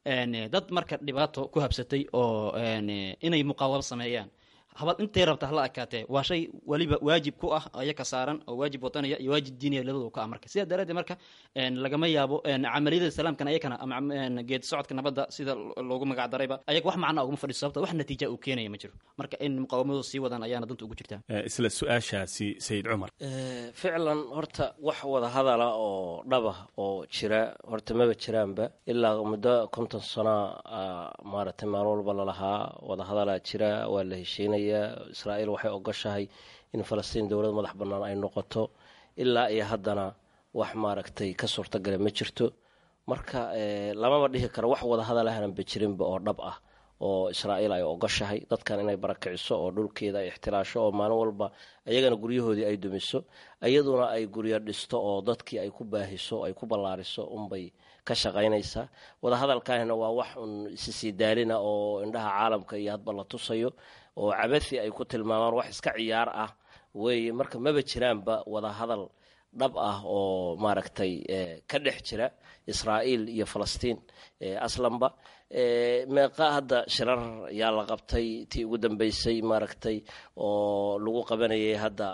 dad marka dhibaato ku habsatay oo inay muqaawalo sameeyaan habad intay rabta hala akaatee waa shay waliba waajib ku ah ayaka saaran oo waajib wadaniya iyo waajib diiniya labadaba ka ah marka sida daraaddeed marka lagama yaabo camaliyada salaamkan ayakana ama geed socodka nabadda sida loogu magac darayba ayaga wax macna uguma fadhiso sababta wax natiija uu keenaya ma jiro marka in muqaawamadu sii wadaan ayaana danta ugu jirtaa. Isla su-aashaasi Sayid Cumar ficlan horta wax wada hadala oo dhaba oo jira horta maba jiraanba ilaa muddo konton sano maaragtay maalin walba lalahaa wada hadalaa jira waa la heshiinaya Israa'iil waxay ogashahay in Falastiin dowlad madax bannaan ay noqoto ilaa iyo haddana wax maaragtay ka suurtagal ma jirto marka lamaba dhihi karo wax wada hadal ahna bajirinba oo dhab ah oo Israa'iil ay ogashahay dadkan inay barakiciso oo dhulkeeda ay ixtilaasho oo maalin walba ayagana guryahoodii ay dumiso ayaduna ay guryo dhisto oo dadkii ay ku baahiso ay ku ballaariso unbay ka shaqaynaysaa wada hadalkaana waa wax un sii daalina oo indhaha caalamka iyo hadba la tusayo oo cabasi ay ku tilmaamaan wax iska ciyaar ah weeye marka maba jiraanba wada hadal dhab ah oo maaragtay ka dhex jira Israa'iil iyo Falastiin aslanba meeqa hadda shirar yaa la qabtay tii ugu dambeysay maaragtay oo lagu qabanayay hadda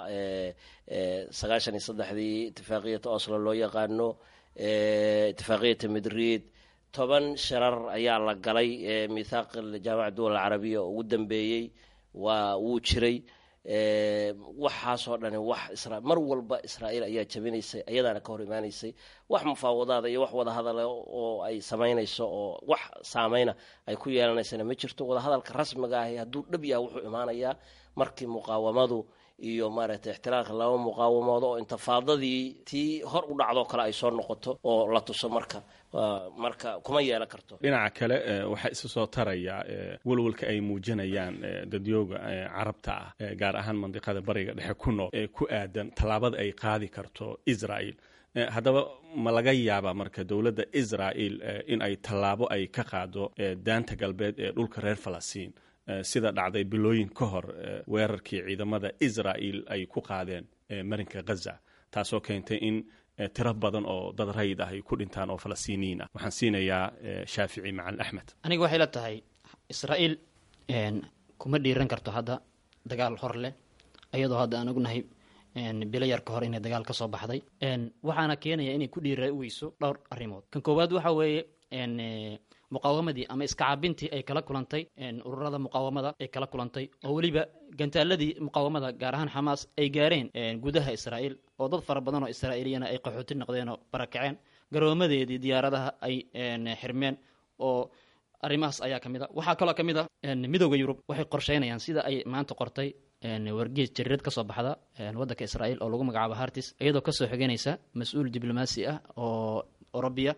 sagaashan iyo saddexdii itifaaqiyada Oslo loo yaqaano اتفاقية مدريد toban shirar ayaa la galay miisaaq jaamaca duwal carabiya ugu dambeeyey waa wuu jiray waxaasoo dhani wax isra mar walba Israa'iil ayaa jabinaysay ayadana ka hor imaanaysay wax mufaawadaada iyo wax wada hadal oo ay sameynayso oo wax saameyna ay ku yeelanaysana ma jirto wada hadalka rasmiga ah hadduu dhab yahay wuxuu imaanayaa markii muqaawamadu iyo maaragtay ixtiraalka laba muqaawamoodo oo intifaadadii tii hor u dhacdo kale ay soo noqoto oo la tuso marka marka kuma yeelan karto. Dhinaca kale waxaa isu soo taraya walwalka ay muujinayaan dadyooga carabta ah gaar ahaan mandiqada bariga dhexe ku nool ee ku aadan tallaabada ay qaadi karto Israa'iil haddaba ma laga yaabaa marka dowladda Israa'iil in ay tallaabo ay ka qaado daanta galbeed ee dhulka reer Falastiin sida dhacday bilooyin ka hor weerarkii ciidamada Israa'iil ay ku qaadeen marinka Gaza taasoo keentay in tiro badan oo dad rayid ah ay ku dhintaan oo Falastiiniyiin ah waxaan siinayaa Shaafici Macalin Axmed. Aniga waxay la tahay Israa'iil kuma dhiiran karto hadda dagaal hor leh ayadoo hadda aan ognahay bilo yar ka hor inay dagaal ka soo baxday waxaana keenaya inay ku dhiira weyso dhowr arrimood. Kan koowaad waxa weeye muqaawamadii ama iska caabintii ay kala kulantay ururada muqaawamada ay kala kulantay oo waliba gantaaladii muqaawamada gaar ahaan Xamaas ay gaareen gudaha Israa'iil oo dad fara badan oo Israa'iiliyana ay qaxooti noqdeen oo barakaceen garoomadeedii diyaaradaha ay xirmeen oo arrimahaas ayaa kamid ah waxaa kaloo kamid ah midowga Yurub waxay qorsheynayaan sida ay maanta qortay wargeys jariirad ka soo baxda waddanka Israa'iil oo lagu magacaabo Hartis iyadoo ka soo xigeynaysa mas'uul diblomaasi ah oo Eurobiya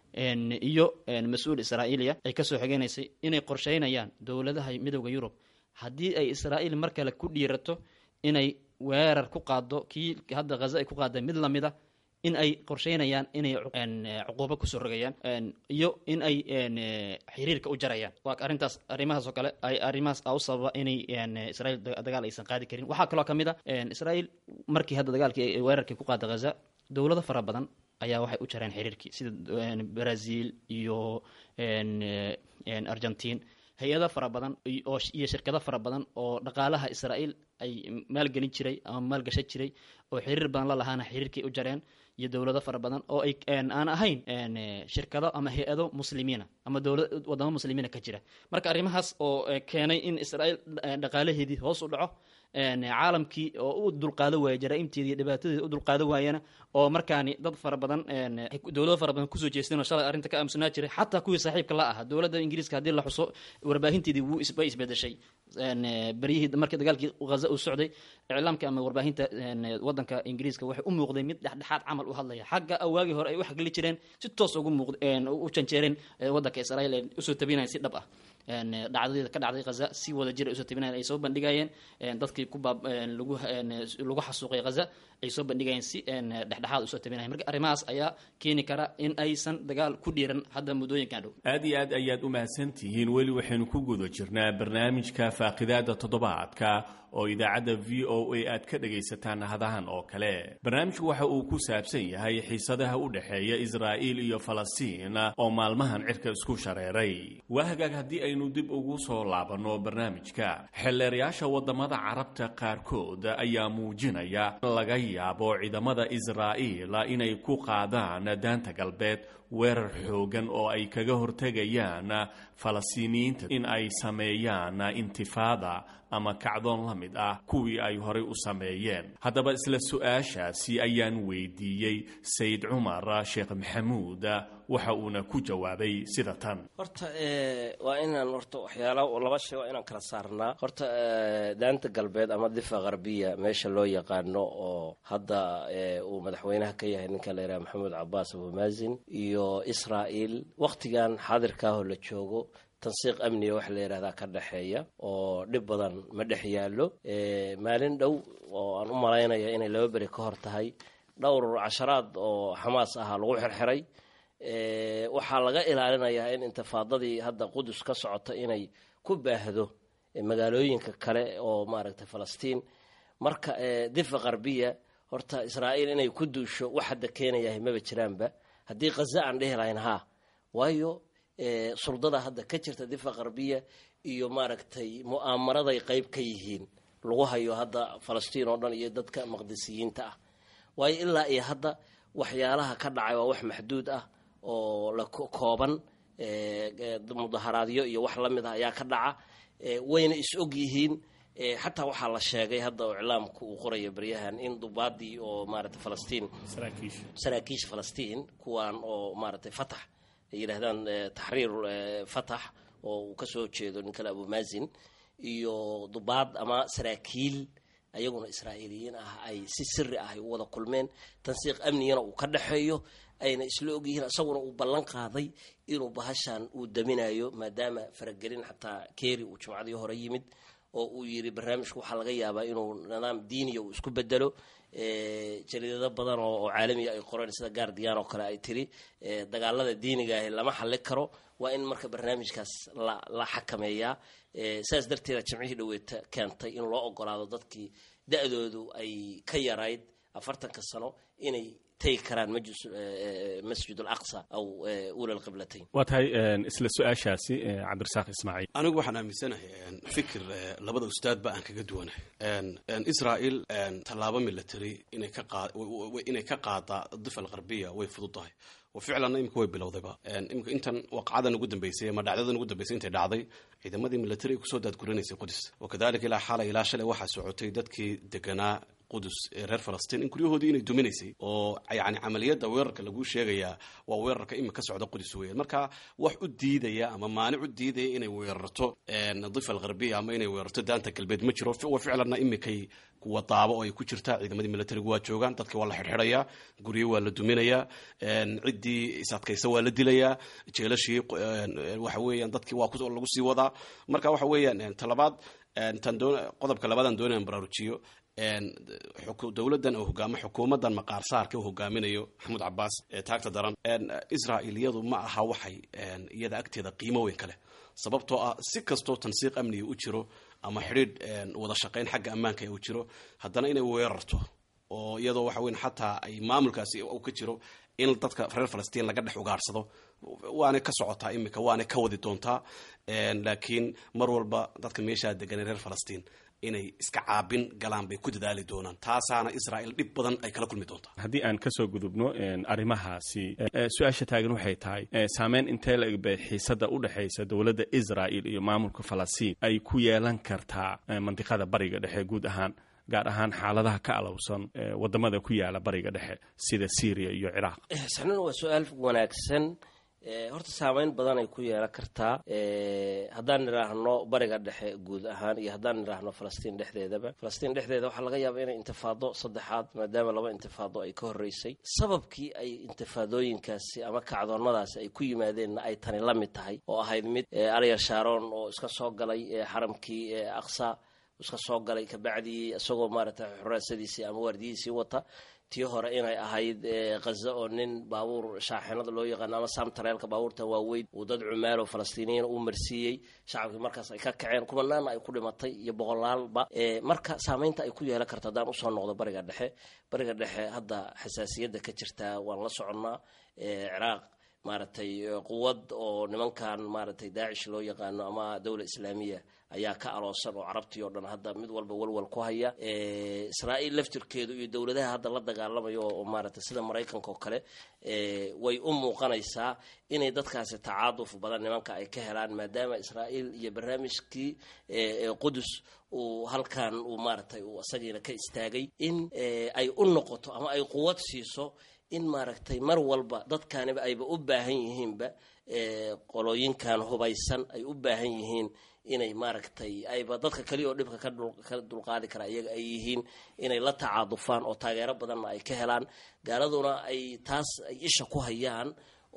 iyo mas'uul Israa'iiliya ay ka soo xigeynaysa inay qorsheynayaan dowladaha midowga Yurub haddii ay Israa'iil mar kale ku dhiirato inay weerar ku qaado kii hadda Gaza ay ku qaaday mid lamid ah in ay qorsheynayaan inay cuquubo ku soo rogayaan iyo in ay xiriirka u jarayaan waa arintaas arrimahaas oo kale ay arrimahaas u sababa inay Israa'iil dagaal aysan qaadi karin waxaa kaloo kamid ah Israa'iil markii hadda dagaalkii weerarkii ku qaaday Gaza dowlado fara badan ayaa waxay u jareen xiriirkii sida Brazil iyo Argentine hay-ado fara badan oo iyo shirkado fara badan oo dhaqaalaha israa'iil ay maalgelin jiray ama maalgashan jiray oo xiriir badan la lahaana xiriirkii u jareen iyo dowlado fara badan oo ay aan ahayn shirkado ama hay-ado muslimiina ama dowlad wadamo muslimiina ka jira marka arrimahaas oo keenay in israa'iil dhaqaalaheedii hoos u dhaco caalamkii oo u dulqaado waaya jaraa'imteedii iyo dhibaatadeeda u dulqaado waayana oo markaani dad fara badan dowlado fara badan kusoo jeesteen oo shalay arrinta ka aamusanaa jiray xataa kuwii saaxiibka la ahaa dowladda ingiriiska haddii la xuso warbaahinteedii wuu isbay isbedeshay beryihii markii dagaalkii ghaza uu socday iclaamka ama warbaahinta wadanka ingiriiska waxay u muuqday mid dhexdhexaad camal u hadlaya xagga awaagii hore ay u xagli jireen si toos ugu muuqd u janjeereen wadanka israa'iil ay usoo tabinayeen si dhab ah dhacdadeeda ka dhacday ghaza si wada jir ay usoo tabinayeen ay soo bandhigayeen dadkii ku baab lagu lagu xasuuqay ghaza ay soo bandhigayeen si dhexdhexaad usoo tabinayeen marka arrimahaas ayaa keeni kara in aysan dagaal ku dhiiran hadda muddooyinkan dhow aad iyo aad ayaad u mahadsantihiin weli waxaynu ku guda jirnaa barnaamijka faaqidaada toddobaadka oo idaacadda v o a aad ka dhagaysataan hadahan oo kale barnaamijku waxa uu ku saabsan yahay xiisadaha u dhexeeya israa'iil iyo falastiin oo maalmahan cirka isku shareeray waa hagaag haddii aynu dib ugu soo laabanno barnaamijka xeelleerayaasha waddamada carabta qaarkood ayaa muujinaya laga yaabo ciidamada israa'iil inay ku qaadaan daanta galbeed weerar xoogan oo ay kaga hortegayaan falastiiniyiinta in ay sameeyaan intifaada ama kacdoon la mid ah kuwii ay horay u sameeyeen haddaba isla su-aashaasi ayaan weydiiyey sayid cumar sheekh maxamuud waxa uuna ku jawaabay sida tan horta waa inaan horta waxyaala laba shay waa inaan kala saarnaa horta daanta galbeed ama difa qarbiya meesha loo yaqaano oo hadda uu madaxweynaha ka yahay ninka la yidhaha maxamuud cabaas abumaasin iyo israa'iil wakhtigan xaadirkaahoo la joogo tansiiq amniga waxa la yidhahdaa ka dhexeeya oo dhib badan ma dhex yaallo maalin dhow oo aan u malaynaya inay laba beri ka hor tahay dhowr casharaad oo xamaas ahaa lagu xirxiray waxaa laga ilaalinayaa in intifaadadii hadda qudus ka socota inay ku baahdo magaalooyinka kale oo maaragtay falastiin marka difa qarbiya horta israa'iil inay ku duusho wax hadda keenayahay maba jiraanba haddii khaza aan dhihi lahayn haa waayo suldada hadda ka jirta difa qarbiya iyo maaragtay mu'aamaraday qayb ka yihiin lagu hayo hadda falastiin oo dhan iyo dadka maqdisiyiinta ah waayo ilaa iyo hadda waxyaalaha ka dhacay waa wax maxduud ah oo la kooban mudaharaadyo iyo wax la mid ah ayaa ka dhaca wayna is og yihiin xataa waxaa la sheegay hadda oo iclaamku uu qorayo baryahan in dubaadii oo maaragtay falastiin saraakiisha falastiin kuwaan oo maaragtay fatax ay yidhahdaan taxriir fatax oo uu ka soo jeedo nin kale abumaasin iyo dubaad ama saraakiil ayaguna israa'iiliyiin ah ay si siri ah ay u wada kulmeen tansiiq amnigana uu ka dhexeeyo ayna isla ogyihiin isaguna uu ballan qaaday inuu bahashan uu daminayo maadaama faragelin xataa keeri uu jumcadii hore yimid oo uu yidhi barnaamijku waxaa laga yaabaa inuu nidaam diiniya uu isku bedelo jariidado badan oo caalamiga ay qoreen sida guardian oo kale ay tiri dagaalada diiniga ah lama xalli karo waa in marka barnaamijkaas la la xakameeyaa saas darteeda jimcihii dhaweeta keentay in loo ogolaado dadkii da-doodu ay ka yarayd afartanka sano inay tegi karaan masjid alaqsa aw ula alqiblatayn waa tahay isla su-aashaasi cabdirasaaq ismaaciil anigu waxaan aaminsanahay fikir labada ustaadba aan kaga duwanahay israa'iil tallaabo military inay ka qaad inay ka qaada difa alqarbiya way fududahay وفعلا imika way bilowdayba imika intan waqcadan ugu dambeysay ama dhacdadan ugu dambeysay intay dhacday ciidamadii military ku soo daad gurinaysa qudus wakadalika ilaa xalay ilaa shalay waxa socotay dadkii deganaa qudus ee reer falastiin in guryahoodii inay duminaysay oo yani camaliyada weerarka lagu sheegayaa waa weerarka imika socda qudus weeyaan marka wax u diidaya ama maanic u diidaya inay weerarto difa alqarbiya ama inay weerarto daanta galbeed ma jiro wa ficlanna imikay kuwa daabo oo ay ku jirtaa ciidamadii militariga waa joogaan dadka waa la xirxirayaa guryo waa la duminayaa ciddii isadkaysa waa la dilayaa jeelashii waxa weeyaan dadkii waa lagu sii wadaa marka waxa weeyaan talabaad tan doon qodobka labadan doonayaan baraarujiyo dowladdan oo hogaamo xukuumaddan maqaarsaarka uu hogaaminayo maxamuud cabaas ee taagta daran israa'iiliyadu ma aha waxay iyada agteeda qiimo weyn kale sababtoo ah si kastoo tansiiq amniga u jiro ama xidhiidh wada shaqayn xagga ammaanka uu jiro haddana inay weerarto oo iyadoo waxa weyn xataa ay maamulkaasi uu ka jiro in dadka reer falastiin laga dhex ugaarsado waanay ka socotaa imika waanay ka wadi doontaa laakiin mar walba dadka meeshaa deganay reer falastiin inay iska caabin galaan bay ku dadaali doonaan taasaana israa'iil dhib badan ay kala kulmi doontaa haddii aan kasoo gudubno arrimahaasi su-aasha taagan waxay tahay saameyn intee la egbe xiisada u dhexaysa dowladda israa'iil iyo maamulka falastiin ay ku yeelan kartaa mandiqada bariga dhexe guud ahaan gaar ahaan xaaladaha ka alowsan wadamada ku yaala bariga dhexe sida syria iyo ciraaq saxnuna waa su-aal wanaagsan horta saameyn badan ay ku yeelan kartaa haddaan nidhaahno bariga dhexe guud ahaan iyo haddaan nidhaahno falastiin dhexdeedaba falastiin dhexdeeda waxaa laga yaaba inay intifaado saddexaad maadaama laba intifaado ay ka horreysay sababkii ay intifaadooyinkaasi ama kacdoonnadaasi ay ku yimaadeenna ay tani la mid tahay oo ahayd mid aryar sharon oo iska soo galay xaramkii aqsa iska soo galay kabacdii isagoo maaragtay xuraasadiisii ama waardiyihiisii wata tii hore inay ahayd ghaza oo nin baabuur shaaxinada loo yaqaano ama saamtareelka baabuurtan waaweyn uu dad cumaalo falastiiniyiin u marsiiyey shacabkii markaas ay ka kaceen kumanaana ay ku dhimatay iyo boqolaalba marka saamaynta ay ku yeelan karta haddaan usoo noqdo bariga dhexe bariga dhexe hadda xasaasiyadda ka jirtaa waan la soconnaa ciraaq maaragtay quwad oo nimankan maaragtay daacish loo yaqaano ama dowla islaamiya ayaa ka aloosan oo carabtii oo dhan hadda mid walba walwal ku haya israa'iil laftirkeedu iyo dowladaha hadda la dagaalamayo oo maaragtay sida maraykanka oo kale way u muuqanaysaa inay dadkaasi tacaaduf badan nimanka ay ka helaan maadaama israa'iil iyo barnaamijkii qudus uu halkan uu maaragtay uu isagiina ka istaagay in ay u noqoto ama ay quwad siiso in maaragtay mar walba dadkaaniba ayba u baahan yihiinba qolooyinkan hubaysan ay u baahan yihiin inay maaragtay ayba dadka kaliya oo dhibka ka dulqaadi kara iyaga ay yihiin inay la tacaadufaan oo taageero badanna ay ka helaan gaaladuna ay taas ay isha ku hayaan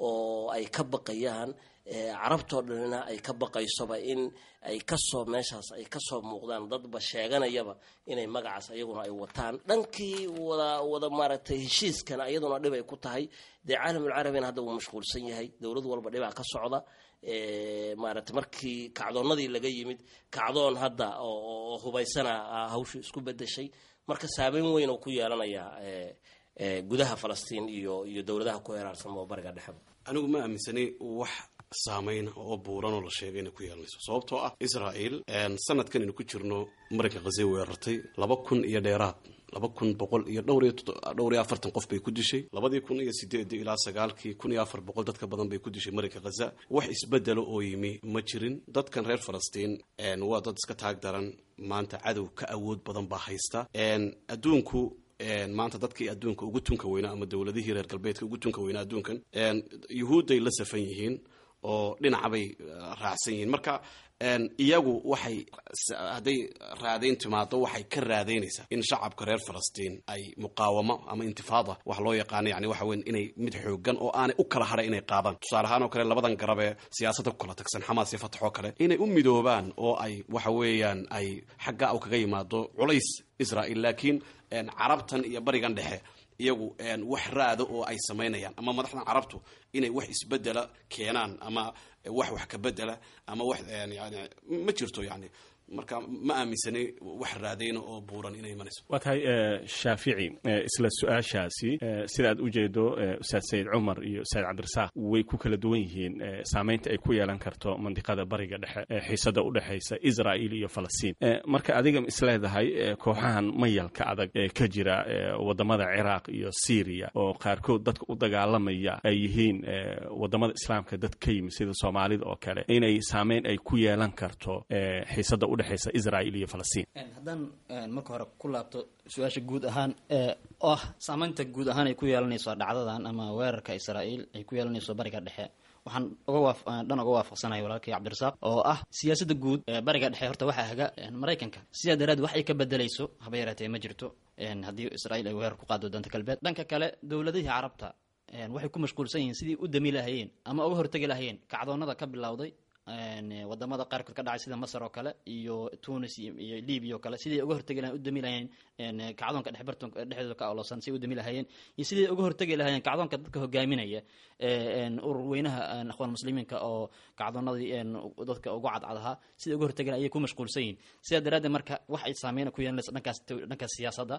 oo ay ka baqayaan carabtoo dhanina ay ka baqaysoba in ay kasoo meeshaas ay kasoo muuqdaan dadba sheeganayaba inay magacaas ayaguna ay wataan dhankii wada wada maaragtay heshiiskana iyaduna dhib ay ku tahay dee caalamul carabina hadda wuu mashquulsan yahay dowlad walba dhibaa ka socda maaragtay markii kacdoonnadii laga yimid kacdoon hadda oo hubaysana hawshu isku bedeshay marka saameyn weyn oo ku yeelanaya gudaha falastiin iyo iyo dowladaha ku heeraarsan oo bariga dhexe anigu ma aaminsanay wax saamayn oo buuran oo la sheegay inay ku yeelanayso sababtoo ah israa'iil sanadkan aynu ku jirno marayka ghaza weerartay laba kun iyo dheeraad laba kun boqol iyo dhowr iyo dhowr iyo afartan qof bay ku dishay labadii kun iyo sideedii ilaa sagaalkii kun iyo afar boqol dadka badan bay ku dishay marayka ghaza wax isbedelo oo yimi ma jirin dadkan reer falastiin waa dad iska taag daran maanta cadow ka awood badan baa haysta adduunku maanta dadkii adduunka ugu tunka weynaa ama dowladihii reer galbeedka ugu tunka weynaa adduunkan yuhuudday la safan yihiin oo dhinacbay raacsan yihiin marka iyagu waxay hadday raadayn timaado waxay ka raadaynaysaa in shacabka reer falastiin ay muqaawamo ama intifaada wax loo yaqaano yani waxa weyn inay mid xoogan oo aanay u kala hadhay inay qaadaan tusaale ahaan oo kale labadan garab ee siyaasadda ku kala tagsan xamaas iyo fatax oo kale inay u midoobaan oo ay waxa weeyaan ay xagga u kaga yimaado culays israa'iil laakiin carabtan iyo barigan dhexe iyagu wax raado oo ay samaynayaan ama madaxdan carabtu inay wax isbedela keenaan ama wax wax ka bedela ama wax yani ma jirto yani marka ma aaminsanay wax raadayna oo buuran inay imanayso waa tahay shaafici isla su-aashaasi sida aad u jeedo ustaad sayid cumar iyo ustaad cabdirasaaq way ku kala duwan yihiin saamaynta ay ku yeelan karto mandiqada bariga dhexe xiisada u dhexaysa israa'iil iyo falastiin marka adiga isleedahay kooxahan mayalka adag ee ka jira wadamada ciraaq iyo syria oo qaarkood dadka u dagaalamaya ay yihiin wadamada islaamka dad ka yimid sida soomaalida oo kale inay saamayn ay ku yeelan karto xiisada israa'iil iyo falastiin haddaan marka hore ku laabto su-aasha guud ahaan oo ah saamaynta guud ahaan ay ku yeelanayso dhacdadan ama weerarka israa'iil ay ku yeelanayso bariga dhexe waxaan uga waaf dhan uga waafaqsanahay walaalkay cabdirasaaq oo ah siyaasadda guud ee bariga dhexe horta waxaa haga maraykanka sidaa daraad wax ay ka bedelayso haba yaraatee ma jirto haddii israa'iil ay weerar ku qaado danta galbeed dhanka kale dowladihii carabta waxay ku mashquulsan yihiin sidii u dami lahayeen ama uga hortegi lahayeen kacdoonnada ka bilowday wadamada qaarkood ka dhacay sida masar oo kale iyo tunis iyo libiya oo kale sidii uga hortagi lahayn u dami lahayeen kacdoonka dhexbartonka dhexdooda ka ololsan si u dami lahayeen iyo sidii uga hortagi lahayeen kacdoonka dadka hogaaminaya urur weynaha akhwaan muslimiinka oo kacdoonadii dadka ugu cadcadaha sidii uga hortagi ayay ku mashquulsan yihiin sidaa daraaddeed marka wax ay saameyn ku yeelanaysa dhankaas dhanka siyaasadda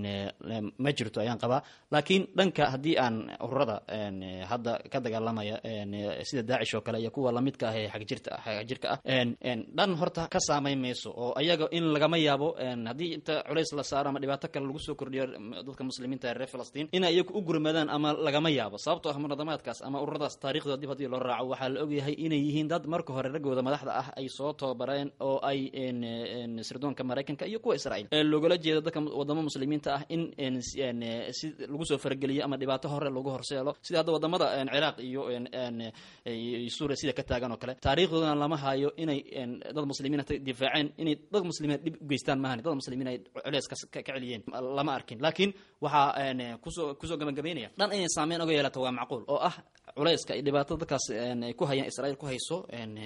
ma jirto ayaan qabaa laakiin dhanka haddii aan ururada hadda ka dagaalamaya sida daacish oo kale iyo kuwa lamidka ah ee xagjirta xagjirka ah dhan horta ka saameyn mayso oo ayaga in lagama yaabo haddii inta culays la saaro ama dhibaato kale lagu soo kordhiyo dadka muslimiinta reer Falastiin in ay u gurmadaan ama lagama yaabo sababtoo ah munadamaadkaas ama ururadaas taariikhdooda dib haddii loo raaco waxaa la ogyahay inay yihiin dad marka hore ragooda madaxda ah ay soo tababareen oo ay sirdoonka Mareykanka iyo kuwa Israa'iil loogala jeedo dadka wadamo muslimiinta ah in si lagu soo farageliyo ama dhibaato hore lagu horseelo sida hadda wadamada Ciraaq iyo Suuriya sida ka taagan oo kale taariikhdooda lama hayo inay dad muslimiin ah difaaceen inay dad muslimiin dib u geystaan maahan dad muslimiin ay culays ka celiyeen lama arkin laakiin waxa kusoo kusoo gabagabeynaya dhan inay saameyn uga yeelato waa macquul oo ah culayska iyo dhibaatada dadkaas ay ku hayaan Israa'iil ku hayso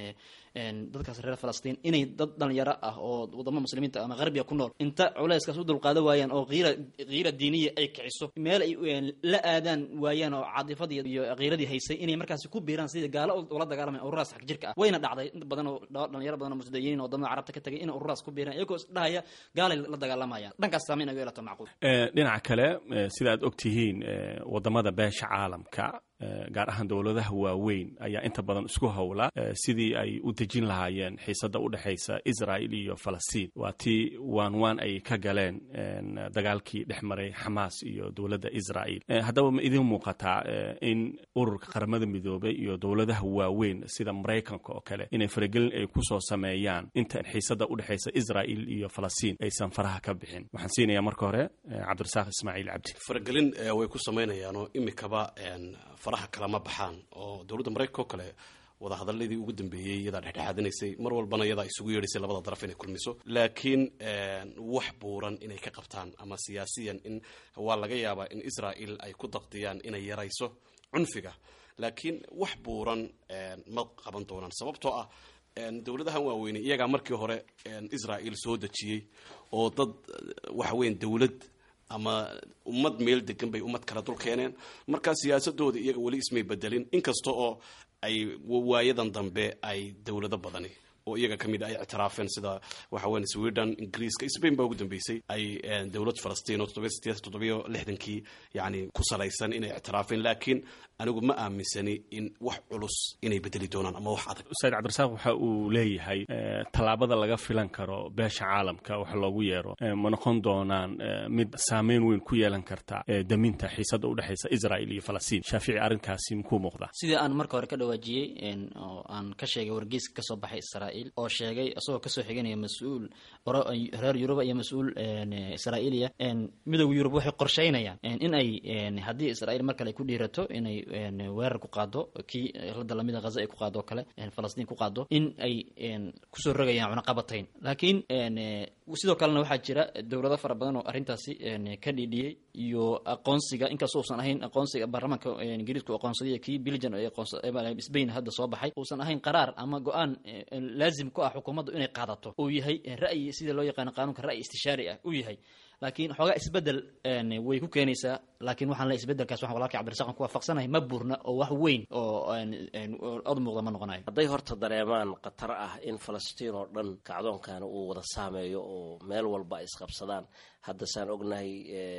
dadkaas reer Falastiin inay dad dhalinyaro ah oo wadamo muslimiinta ama qarbiga ku nool inta culayskaas u dulqaado waayaan oo qiira qiira diiniya ay kiciso meel ay la aadaan waayaan oo caadifadii iyo qiiradii haysay inay markaas ku biiraan sida gaalo oo la dagaalamay ururaas xaq jirka ah wayna dhacday inta badan oo dhalinyaro badan oo musliimiin oo wadamada carabta ka tagay in ururaas ku biiraan iyagoo dhahaya gaal la dagaalamayaan dhankaas saameyn ay yeelato macquul ee dhinaca kale sida aad ogtihiin wadamada beesha caalamka gaar ahaan dawladaha waaweyn ayaa inta badan isku hawla sidii ay u dejin lahaayeen xiisada u dhaxaysa Israa'iil iyo Falastiin waatii waan waan ay ka galeen dagaalkii dhexmaray Hamas iyo dawladda Israa'iil haddaba ma idin muuqataa in ururka qaramada midoobay iyo dawladaha waaweyn sida Mareykanka oo kale inay faragelin ay ku soo sameeyaan inta xiisada u dhaxaysa Israa'iil iyo Falastiin aysan faraha ka bixin waxaan siinayaa marka hore Cabdirasaaq Ismaaciil Cabdi faragelin way ku sameeyaan oo imikaba faraha kala ma baxaan oo dawladda Mareykanka kale wada hadalladii ugu dambeeyay iyada dhexdhexaadinaysay mar walbana iyada isugu yeedhisay labada daraf inay kulmiso laakiin wax buuran inay ka qabtaan ama siyaasiyan in waa laga yaabaa in Israa'iil ay ku daqdiyaan inay yarayso cunfiga laakiin wax buuran ma qaban doonaan sababtoo ah dawladahan waaweyn iyaga markii hore Israa'iil soo dajiyay oo dad wax weyn dawlad ama ummad meel degan bay ummad kala dul keeneen marka siyaasadooda iyaga wali ismay bedelin inkastoo oo ay waayadan dambe ay dawlado badani oo iyaga kamid ay ictiraafeen sida waxa weyn Sweden Ingiriiska Spain baa ugu dambeysay ay dawlad Falastiin oo toddoba iyo lixdankii yani ku salaysan inay ictiraafeen laakiin anigu ma aaminsani in wax culus inay bedeli doonaan ama wax adag Said Cabdirasaaq waxa uu leeyahay talaabada laga filan karo beesha caalamka wax loogu yeero ma noqon doonaan mid saameyn weyn ku yeelan karta daminta xiisada u dhaxaysa Israa'iil iyo Falastiin Shaafici arrinkaasi ku muuqda sida aan marka hore ka dhawaajiyay oo aan ka sheegay wargeyska ka soo baxay Israa'iil oo sheegay asoo ka soo xiganaya mas'uul reer Yurub iyo mas'uul Israa'iiliya midowga Yurub waxay qorsheynayaan in ay haddii Israa'iil marka ay ku dhiirato inay weerar ku qaado kii hadda lamida Gaza ay ku qaado kale Falastiin ku qaado in ay ku soo rogayaan cunaqabatayn laakiin sidoo kalena waxaa jira dawlado fara badan oo arrintaasi ka dhidhiyay iyo aqoonsiga inkastoo uusan ahayn aqoonsiga baarlamaanka Ingiriiska aqoonsiga kii Belgium ee aqoonsiga Spain hadda soo baxay uusan ahayn qaraar ama go'aan laazim ku ah xukuumaddu inay qaadato oo yahay ra'yi sida loo yaqaan qaanuunka ra'yi istishaari ah uu yahay laakiin xogaa isbedel way ku keenaysaa laakiin waxaan la isbedelkaas waxaan walaalkii Cabdirasaaq ku waafaqsanahay ma burna oo wax weyn oo aad muuqda ma noqonayo hadday horta dareemaan qatar ah in Falastiin oo dhan kacdoonkan uu wada saameeyo oo meel walba ay isqabsadaan hadda saan ognahay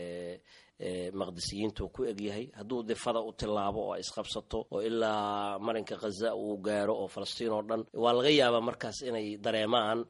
maqdisiyiintu ku egyahay hadduu difada u tilaabo oo isqabsato oo ilaa marinka Gaza uu gaaro oo Falastiin oo dhan waa laga yaabaa markaas inay dareemaan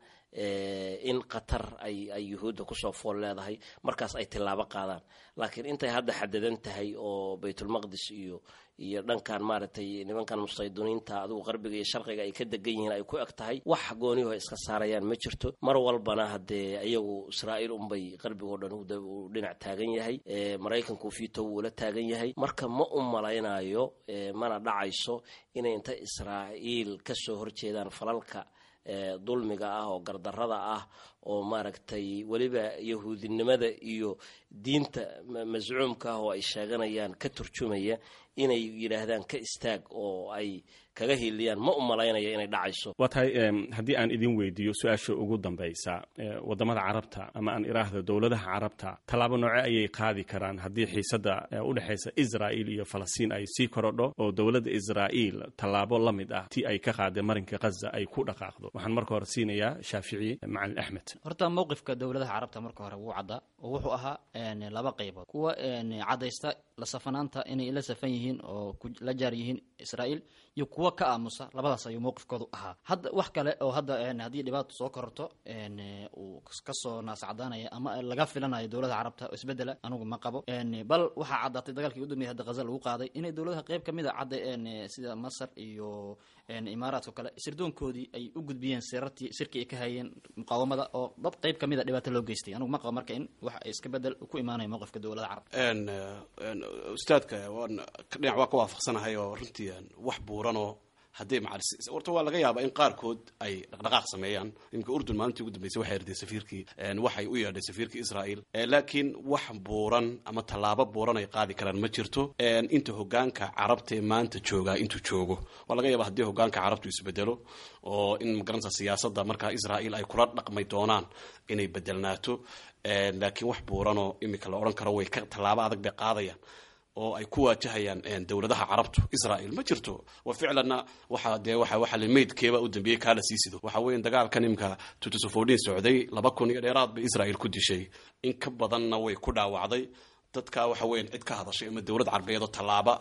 in qatar ay ay yuhuudda ku soo fool leedahay markaas ay tilaabo qaadaan laakiin intay hadda xadadan tahay oo Baytul Maqdis iyo iyo dhankan maartay nimankan mustaydiiniinta adigu qarbiga iyo sharqiga ay ka degan yihiin ay ku ag tahay wax gooniyo iska saarayaan ma jirto mar walbana hadee ayagu Israa'iil umbay qarbiga oo dhan uu dhinac taagan yahay Mareykanku fiito uu la taagan yahay marka ma u malaynayo mana dhacayso inay inta Israa'iil ka soo horjeedaan falalka dulmiga ah oo gardarrada ah oo maaragtay weliba yahuudinimada iyo diinta mascuumka ah oo ay sheeganayaan ka turjumaya inay yidhaahdaan ka istaag oo ay kaga hiiliyaan ma u malaynaya inay dhacayso. waa tahay haddii aan idin weydiiyo su-aasha ugu dambaysa wadamada carabta ama aan iraahdo dowladaha carabta tallaabo nooce ayay qaadi karaan haddii xiisada u dhexaysa israa'iil iyo falastiin ay sii korodho oo dowladda israa'iil tallaabo la mid ah tii ay ka qaadeen marinka ghaza ay ku dhaqaaqdo? waxaan marka hore siinayaa shaafici macalin axmed. horta mowqifka dowladaha carabta marka hore wuu caddaa oo wuxuu ahaa laba qaybood. kuwa cadaysta la safanaanta inay la safan yihiin oo la jaar yihiin israa'iil iyo kuwa ka aamusa, labadaas ayuu mowqifkoodu ahaa. hadda wax kale oo hadda haddii dhibaato soo kororto uu kasoo naascadaanaya ama laga filanayo dowladaha carabta oo isbedela anugu ma qabo. bal waxaa caddaatay dagaalkii u dambeeyay hadda ghaza lagu qaaday inay dowladaha qayb ka mid a cadday sida masar iyo imaaraadka kale sirdoonkoodii ay u gudbiyeen sirartii shirkii ay ka hayeen muqaawamada oo dad qayb ka mid a dhibaato loo geystay. anugu ma qabo marka in wax iska bedel ku imaanayo mowqifka dowladaha carabta. ustaadka waan dhinac waa ka waafaqsanahay oo runtii wax buuranoo haddii horta waa laga yaabaa in qaarkood ay dhaqdhaqaaq sameeyaan. iminka urdun maalintii ugu dambeysay waxay erday safiirkii waxay u yeedhay safiirkii israa'iil, laakiin wax buuran ama tallaabo buuran ay qaadi karaan ma jirto inta hogaanka carabta ee maanta joogaa intuu joogo. waa laga yaabaa haddii hogaanka carabtu isbedelo oo in magaranaysa siyaasadda markaa israa'iil ay kula dhaqmay doonaan inay bedelnaato, laakiin wax buuranoo imika la odhan karo way ka tallaabo adag bay qaadayaan oo ay ku waajahayaan dowladaha carabtu israa'iil ma jirto. wa ficlanna waxa dee waxa waxa limeydkeeba u dambeeyay kaala siisido waxa weyn dagaalkan imka tutusufodin socday laba kun iyo dheeraad bay israa'iil ku dishay, in ka badanna way ku dhaawacday. dadka waxa weyn cid ka hadashay ama dowlad carbeed oo tallaaba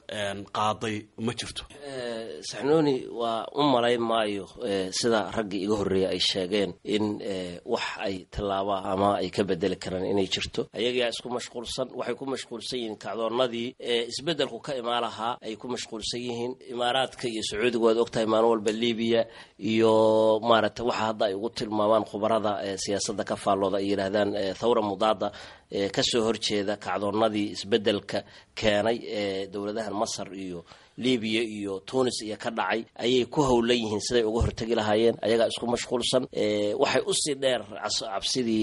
qaaday ma jirto. saxnuuni waa u malayn maayo sida raggii iga horreeyay ay sheegeen in wax ay tallaaba ama ay ka bedeli karaan inay jirto. ayagaa isku mashquulsan, waxay ku mashquulsan yihiin kacdoonnadii isbeddelku ka imaan lahaa ay ku mashquulsan yihiin. imaaraadka iyo sacuudiga waad ogtahay maalin walba libiya iyo maaragtay waxa hadda ay ugu tilmaamaan khubarada siyaasadda ka faallooda ay yidhaahdaan thawra mudaada kasoo horjeeda kacdoonnadii isbeddelka keenay ee dowladahan masar iyo libiya iyo tunis iyo ka dhacay ayay ku howlan yihiin siday uga hortagi lahaayeen. ayagaa isku mashquulsan. waxay usii dheer cabsidii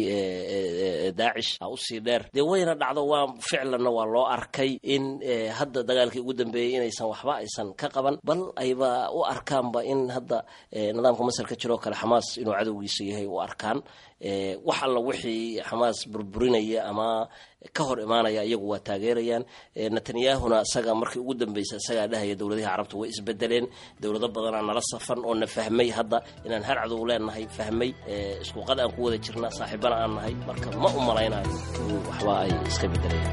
daacish a usii dheer dee wayna dhacdo. waa ficlanna waa loo arkay in hadda dagaalkii ugu dambeeyey inaysan waxba aysan ka qaban, bal ayba u arkaanba in hadda nidaamka masar ka jiroo kale xamaas inuu cadowgiisa yahay u arkaan. wax alla wixii xamaas burburinaya ama ka hor imaanaya iyagu waa taageerayaan. netanyahuna isaga markii ugu dambeysay isagaa dhahaya dowladaha carabta way isbedeleen, dowlado badanaa nala safan oo na fahmay hadda inaan har cadow leenahay, fahmay isku qad aan ku wada jirnaa, saaxiibana aan nahay. marka ma u malaynayo in waxba ay iska bedelayaan.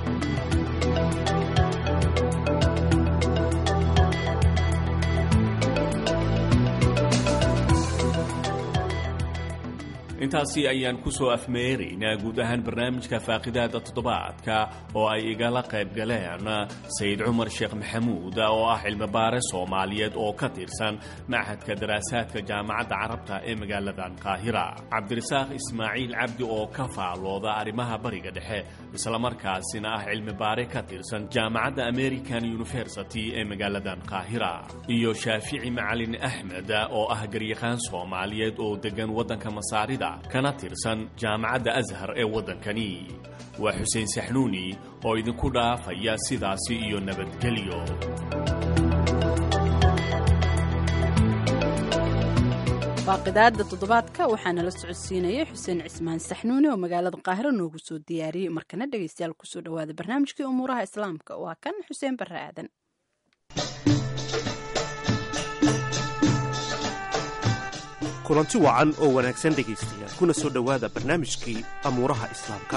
intaasi ayaan ku soo afmeeraynaa guud ahaan barnaamijka faaqidaada toddobaadka oo ay igala qayb galeen sayid cumar sheekh maxamuud oo ah cilmibaare soomaaliyeed oo ka tirsan machadka daraasaadka jaamacadda carabta ee magaaladan qaahira, cabdirasaaq ismaaciil cabdi oo ka faallooda arrimaha bariga dhexe islamarkaasina ah cilmibaare ka tirsan jaamacadda american university ee magaaladan qaahira, iyo shaafici macalin axmed oo ah garyaqaan soomaaliyeed oo degan waddanka masaarida kana tirsan jaamacadda ashar ee waddankani. waa xuseen saxnuuni oo idinku dhaafaya sidaasi iyo nabadgelyo. faaqidaada toddobaadka waxaana la socodsiinayay xuseen cismaan saxnuuni oo magaalada qaahiro noogu soo diyaariyey. markana dhegaystayaal kusoo dhawaada barnaamijkii umuuraha islaamka. waa kan xuseen barre aadan. kulanti wacan oo wanaagsan dhegaystayaal, kuna soo dhowaada barnaamijkii amuuraha islaamka.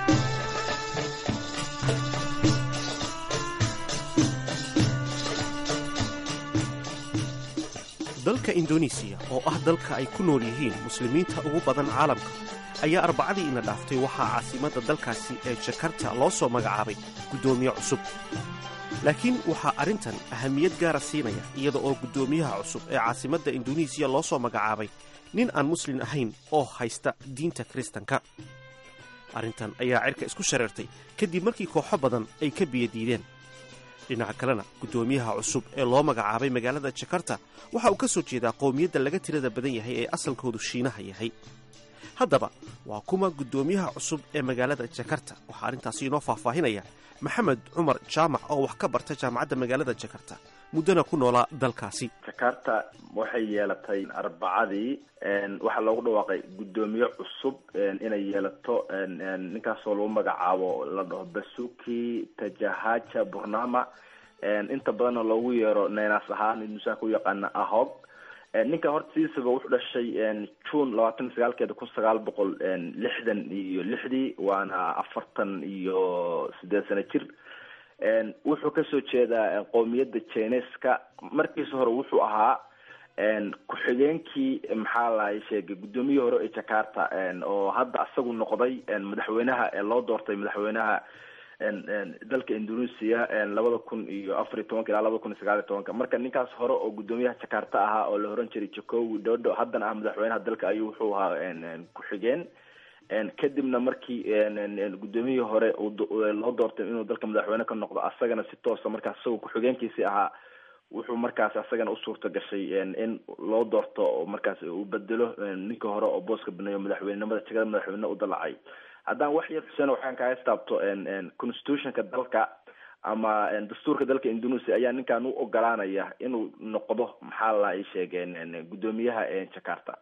dalka indonesiya oo ah dalka ay ku nool yihiin muslimiinta ugu badan caalamka ayaa arbacadii ina dhaaftay waxaa caasimadda dalkaasi ee jakarta loo soo magacaabay guddoomiye cusub. laakiin waxaa arrintan ahamiyad gaara siinaya iyada oo guddoomiyaha cusub ee caasimadda indonesiya loo soo magacaabay nin aan muslin ahayn oo haysta diinta kiristanka. arrintan ayaa cirka isku shareertay kadib markii kooxo badan ay ka biyadiideen. dhinaca kalena guddoomiyaha cusub ee loo magacaabay magaalada jakarta waxa uu ka soo jeedaa qowmiyadda laga tirada badan yahay ee asalkoodu shiinaha yahay. haddaba waa kuma guddoomiyaha cusub ee magaalada jakarta? waxaa arrintaasi inoo faahfaahinaya maxamed cumar jaamac oo wax ka barta jaamacadda magaalada jakarta muddana ku noolaa dalkaasi. jakarta waxay yeelatay arbacadii waxaa loogu dhawaaqay guddoomiye cusub inay yeelato ninkaasoo lagu magacaabo la dhaho basuki tajahaja burnama inta badanna loogu yeero neynaas ahaan nusaa ku yaqaana ahog. ninkan horta sidiisaba wuxuu dhashay june labaatan iyo sagaalkeeda kun sagaal boqol lixdan iyo lixdii waana afartan iyo sideed sano jir. wuxuu kasoo jeedaa qowmiyadda chineska. markiisa hore wuxuu ahaa ku-xigeenkii maxaa lahay sheegay guddoomiyihii hore ee jakarta oo hadda asagu noqday madaxweynaha ee loo doortay madaxweynaha dalka indonesia labada kun iyo afar iyo tobanka ilaa labada kun iyo sagaal iyo tobanka. marka ninkaas hore oo guddoomiyaha jakarta ahaa oo la oran jiray Jokowi Dodo haddana ah madaxweynaha dalka ayuu wuxuu ahaa ku-xigeen. kadibna markii guddoomiyihii hore loo doortay inuu dalka madaxweyne ka noqdo asagana si toosa markaas isagoo ku-xigeenkiisii ahaa wuxuu markaas asagana u suurta gashay in loo doorto markaas uu bedelo ninka hore oo booska baneeyo madaxweynenimada jagada madaxweyne u dalacay. haddaan wax yar xuseen waxaan kaga istaabto constitutionka dalka ama dastuurka dalka Indonesia ayaa ninkan u ogolaanaya inuu noqdo maxaa la ay sheegeen guddoomiyaha jakarta.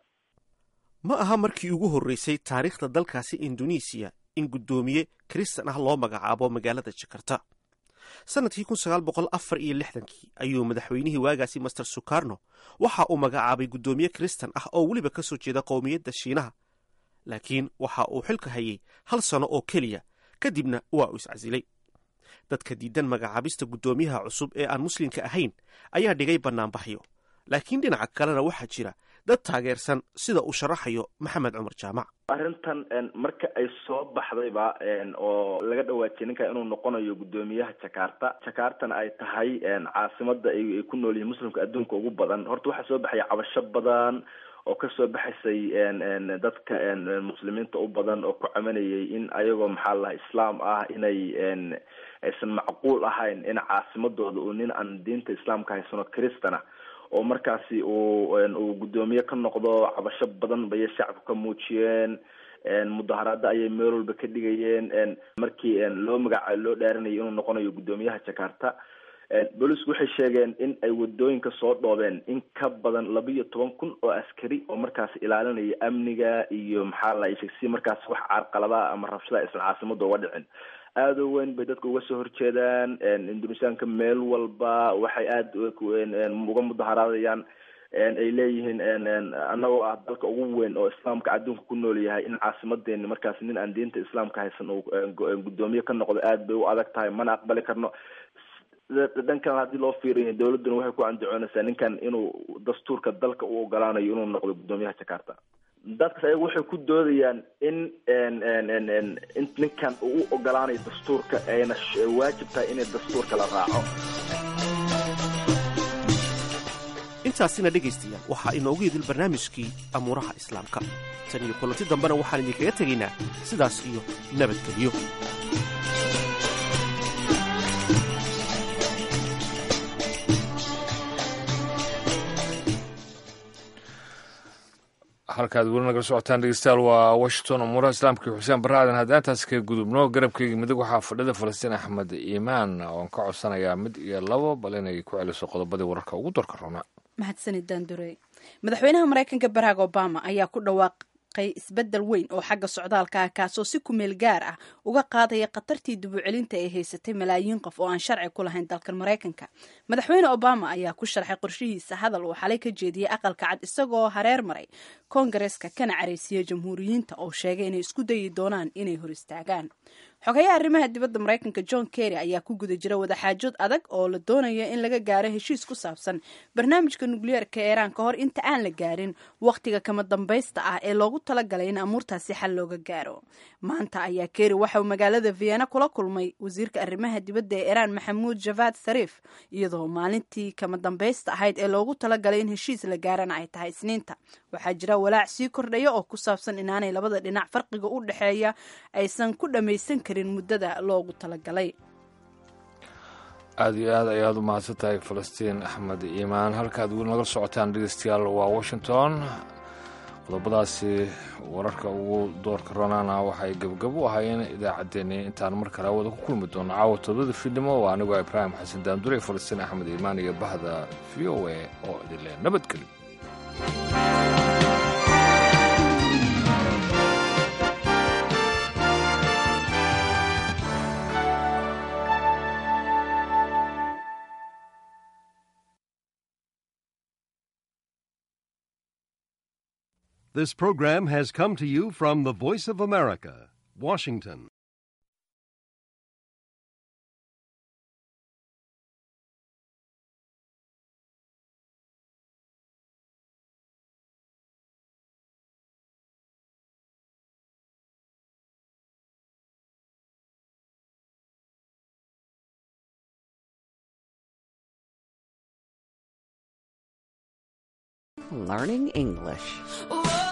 ma aha markii ugu horreysay taariikhda dalkaasi Indonesia in guddoomiye Kristan ah loo magacaabo magaalada Jakarta. sanadkii kun sagaal boqol afar iyo lixdankii ayuu madaxweynihii waagaasi Master Sukarno waxa uu magacaabay guddoomiye Kristan ah oo weliba ka soo jeeda qowmiyadda Shiinaha, laakiin waxa uu xilka hayay hal sano oo keliya kadibna waa uu iscasilay. dadka diidan magacaabista guddoomiyaha cusub ee aan muslimka ahayn ayaa dhigay bannaanbaxyo, laakiin dhinaca kalena waxaa jira dad taageersan sida uu sharaxayo maxamed cumar jaamac. arrintan marka ay soo baxdayba oo laga dhawaajiyay ninka inuu noqonayo guddoomiyaha jakarta jakartana ay tahay caasimada ay ku nool yihiin muslimka adduunka ugu badan, horta waxaa soo baxaya cabasho badan oo kasoo baxaysay dadka muslimiinta u badan oo ku camanayay in ayagoo maxaa la islaam ah inay aysan macquul ahayn in caasimadooda uu nin aan diinta islaamka haysano kristana oo markaasi uu uu guddoomiye ka noqdo. cabasho badan bay shacabku ka muujiyeen, mudaharaada ayay meel walba ka dhigayeen. markii loo magaca loo dhaarinayay inuu noqonayo guddoomiyaha jakarta, boolisku waxay sheegeen in ay wadooyinka soo dhoobeen in ka badan laba iyo toban kun oo askari oo markaas ilaalinaya amniga iyo maxaa la sheegay si markaas wax carqalada ama rabshada isla caasimada uga dhicin. aada u weyn bay dadka uga soo horjeedaan. indonesiaanka meel walba waxay aada uga mudaharaadayaan, ay leeyihiin annagoo ah dalka ugu weyn oo islaamka adduunka ku nool yahay in caasimadeeni markaas nin aan diinta islaamka haysan uu guddoomiye ka noqdo aada bay u adag tahay, mana aqbali karno. dhankan haddii loo fiiriyo dawladduna waxay ku andacoonaysaa ninkan inuu dastuurka dalka u ogolaanayo inuu noqdo guddoomiyaha jakarta. dadkaas ayagu waxay ku doodayaan in in ninkan uu u ogolaanayo dastuurka ayna waajib tahay inay dastuurka la raaco. intaasina dhegaystayaal waxaa inoogu idil barnaamijkii amuuraha islaamka. tan iyo kulanti dambena waxaan idinkaga tegaynaa sidaas iyo nabadgelyo. halkaad weli nagala socotaan dhegeystayaal waa washington umuuraha islaamka iyo xuseen barre aadan. haddaan taas kaga gudubno garabkeyga midig waxaa fadhida falastiin axmed iimaan oon ka codsanayaa mid iyo labo bal inay ku celiso qodobadii wararka ugu dorka roona. mahadsanid daandurey. madaxweynaha maraykanka barack obama ayaa ku dhawaaq isbedel weyn oo xagga socdaalka ah kaasoo si kumeel gaar ah uga qaadaya khatartii dibucelinta ay haysatay malaayiin qof oo aan sharci ku lahayn dalkan maraykanka. madaxweyne obama ayaa ku sharxay qorshihiisa hadal uu xalay ka jeediyey aqalka cad isagoo hareer maray koongareeska kana careysiiyey jamhuuriyiinta oo sheegay inay isku dayi doonaan inay hor istaagaan. xogayaha arrimaha dibadda maraykanka john kerry ayaa ku guda jira wadaxaajood adag oo la doonayo in laga gaaro heshiis ku saabsan barnaamijka nukliyeerka ee iiraan ka hor inta aan la gaarin wakhtiga kama dambaysta ah ee loogu talagalay in amuurtaasi xal looga gaaro. maanta ayaa kerry waxauu magaalada vienna kula kulmay wasiirka arrimaha dibadda ee iiraan maxamuud javad sarif, iyadoo maalintii kama dambaysta ahayd ee loogu talagalay in heshiis la gaarana ay tahay isniinta. waxaa jira walaac sii kordhaya oo ku saabsan inaanay labada dhinac farqiga u dhexeeya aysan ku dhammaysan karin muddada loogu talagalay. aada iyo aad ayaad u mahadsan tahay falastiin axmed iimaan. halkaad weli nagala socotaan dhegeystayaal waa washington. qodobadaasi wararka ugu doorka ronaana waxay gabagab u ahaayeen idaacaddeenii intaan mar kale wada ku kulmi doono caawa todobada fiidnimo waa anigoo ibraahim xasan daandure falastiin axmed iimaan iyo bahda v o a oo idinle nabadgelyo. This program has come to you from the Voice of America, Washington. Learning English.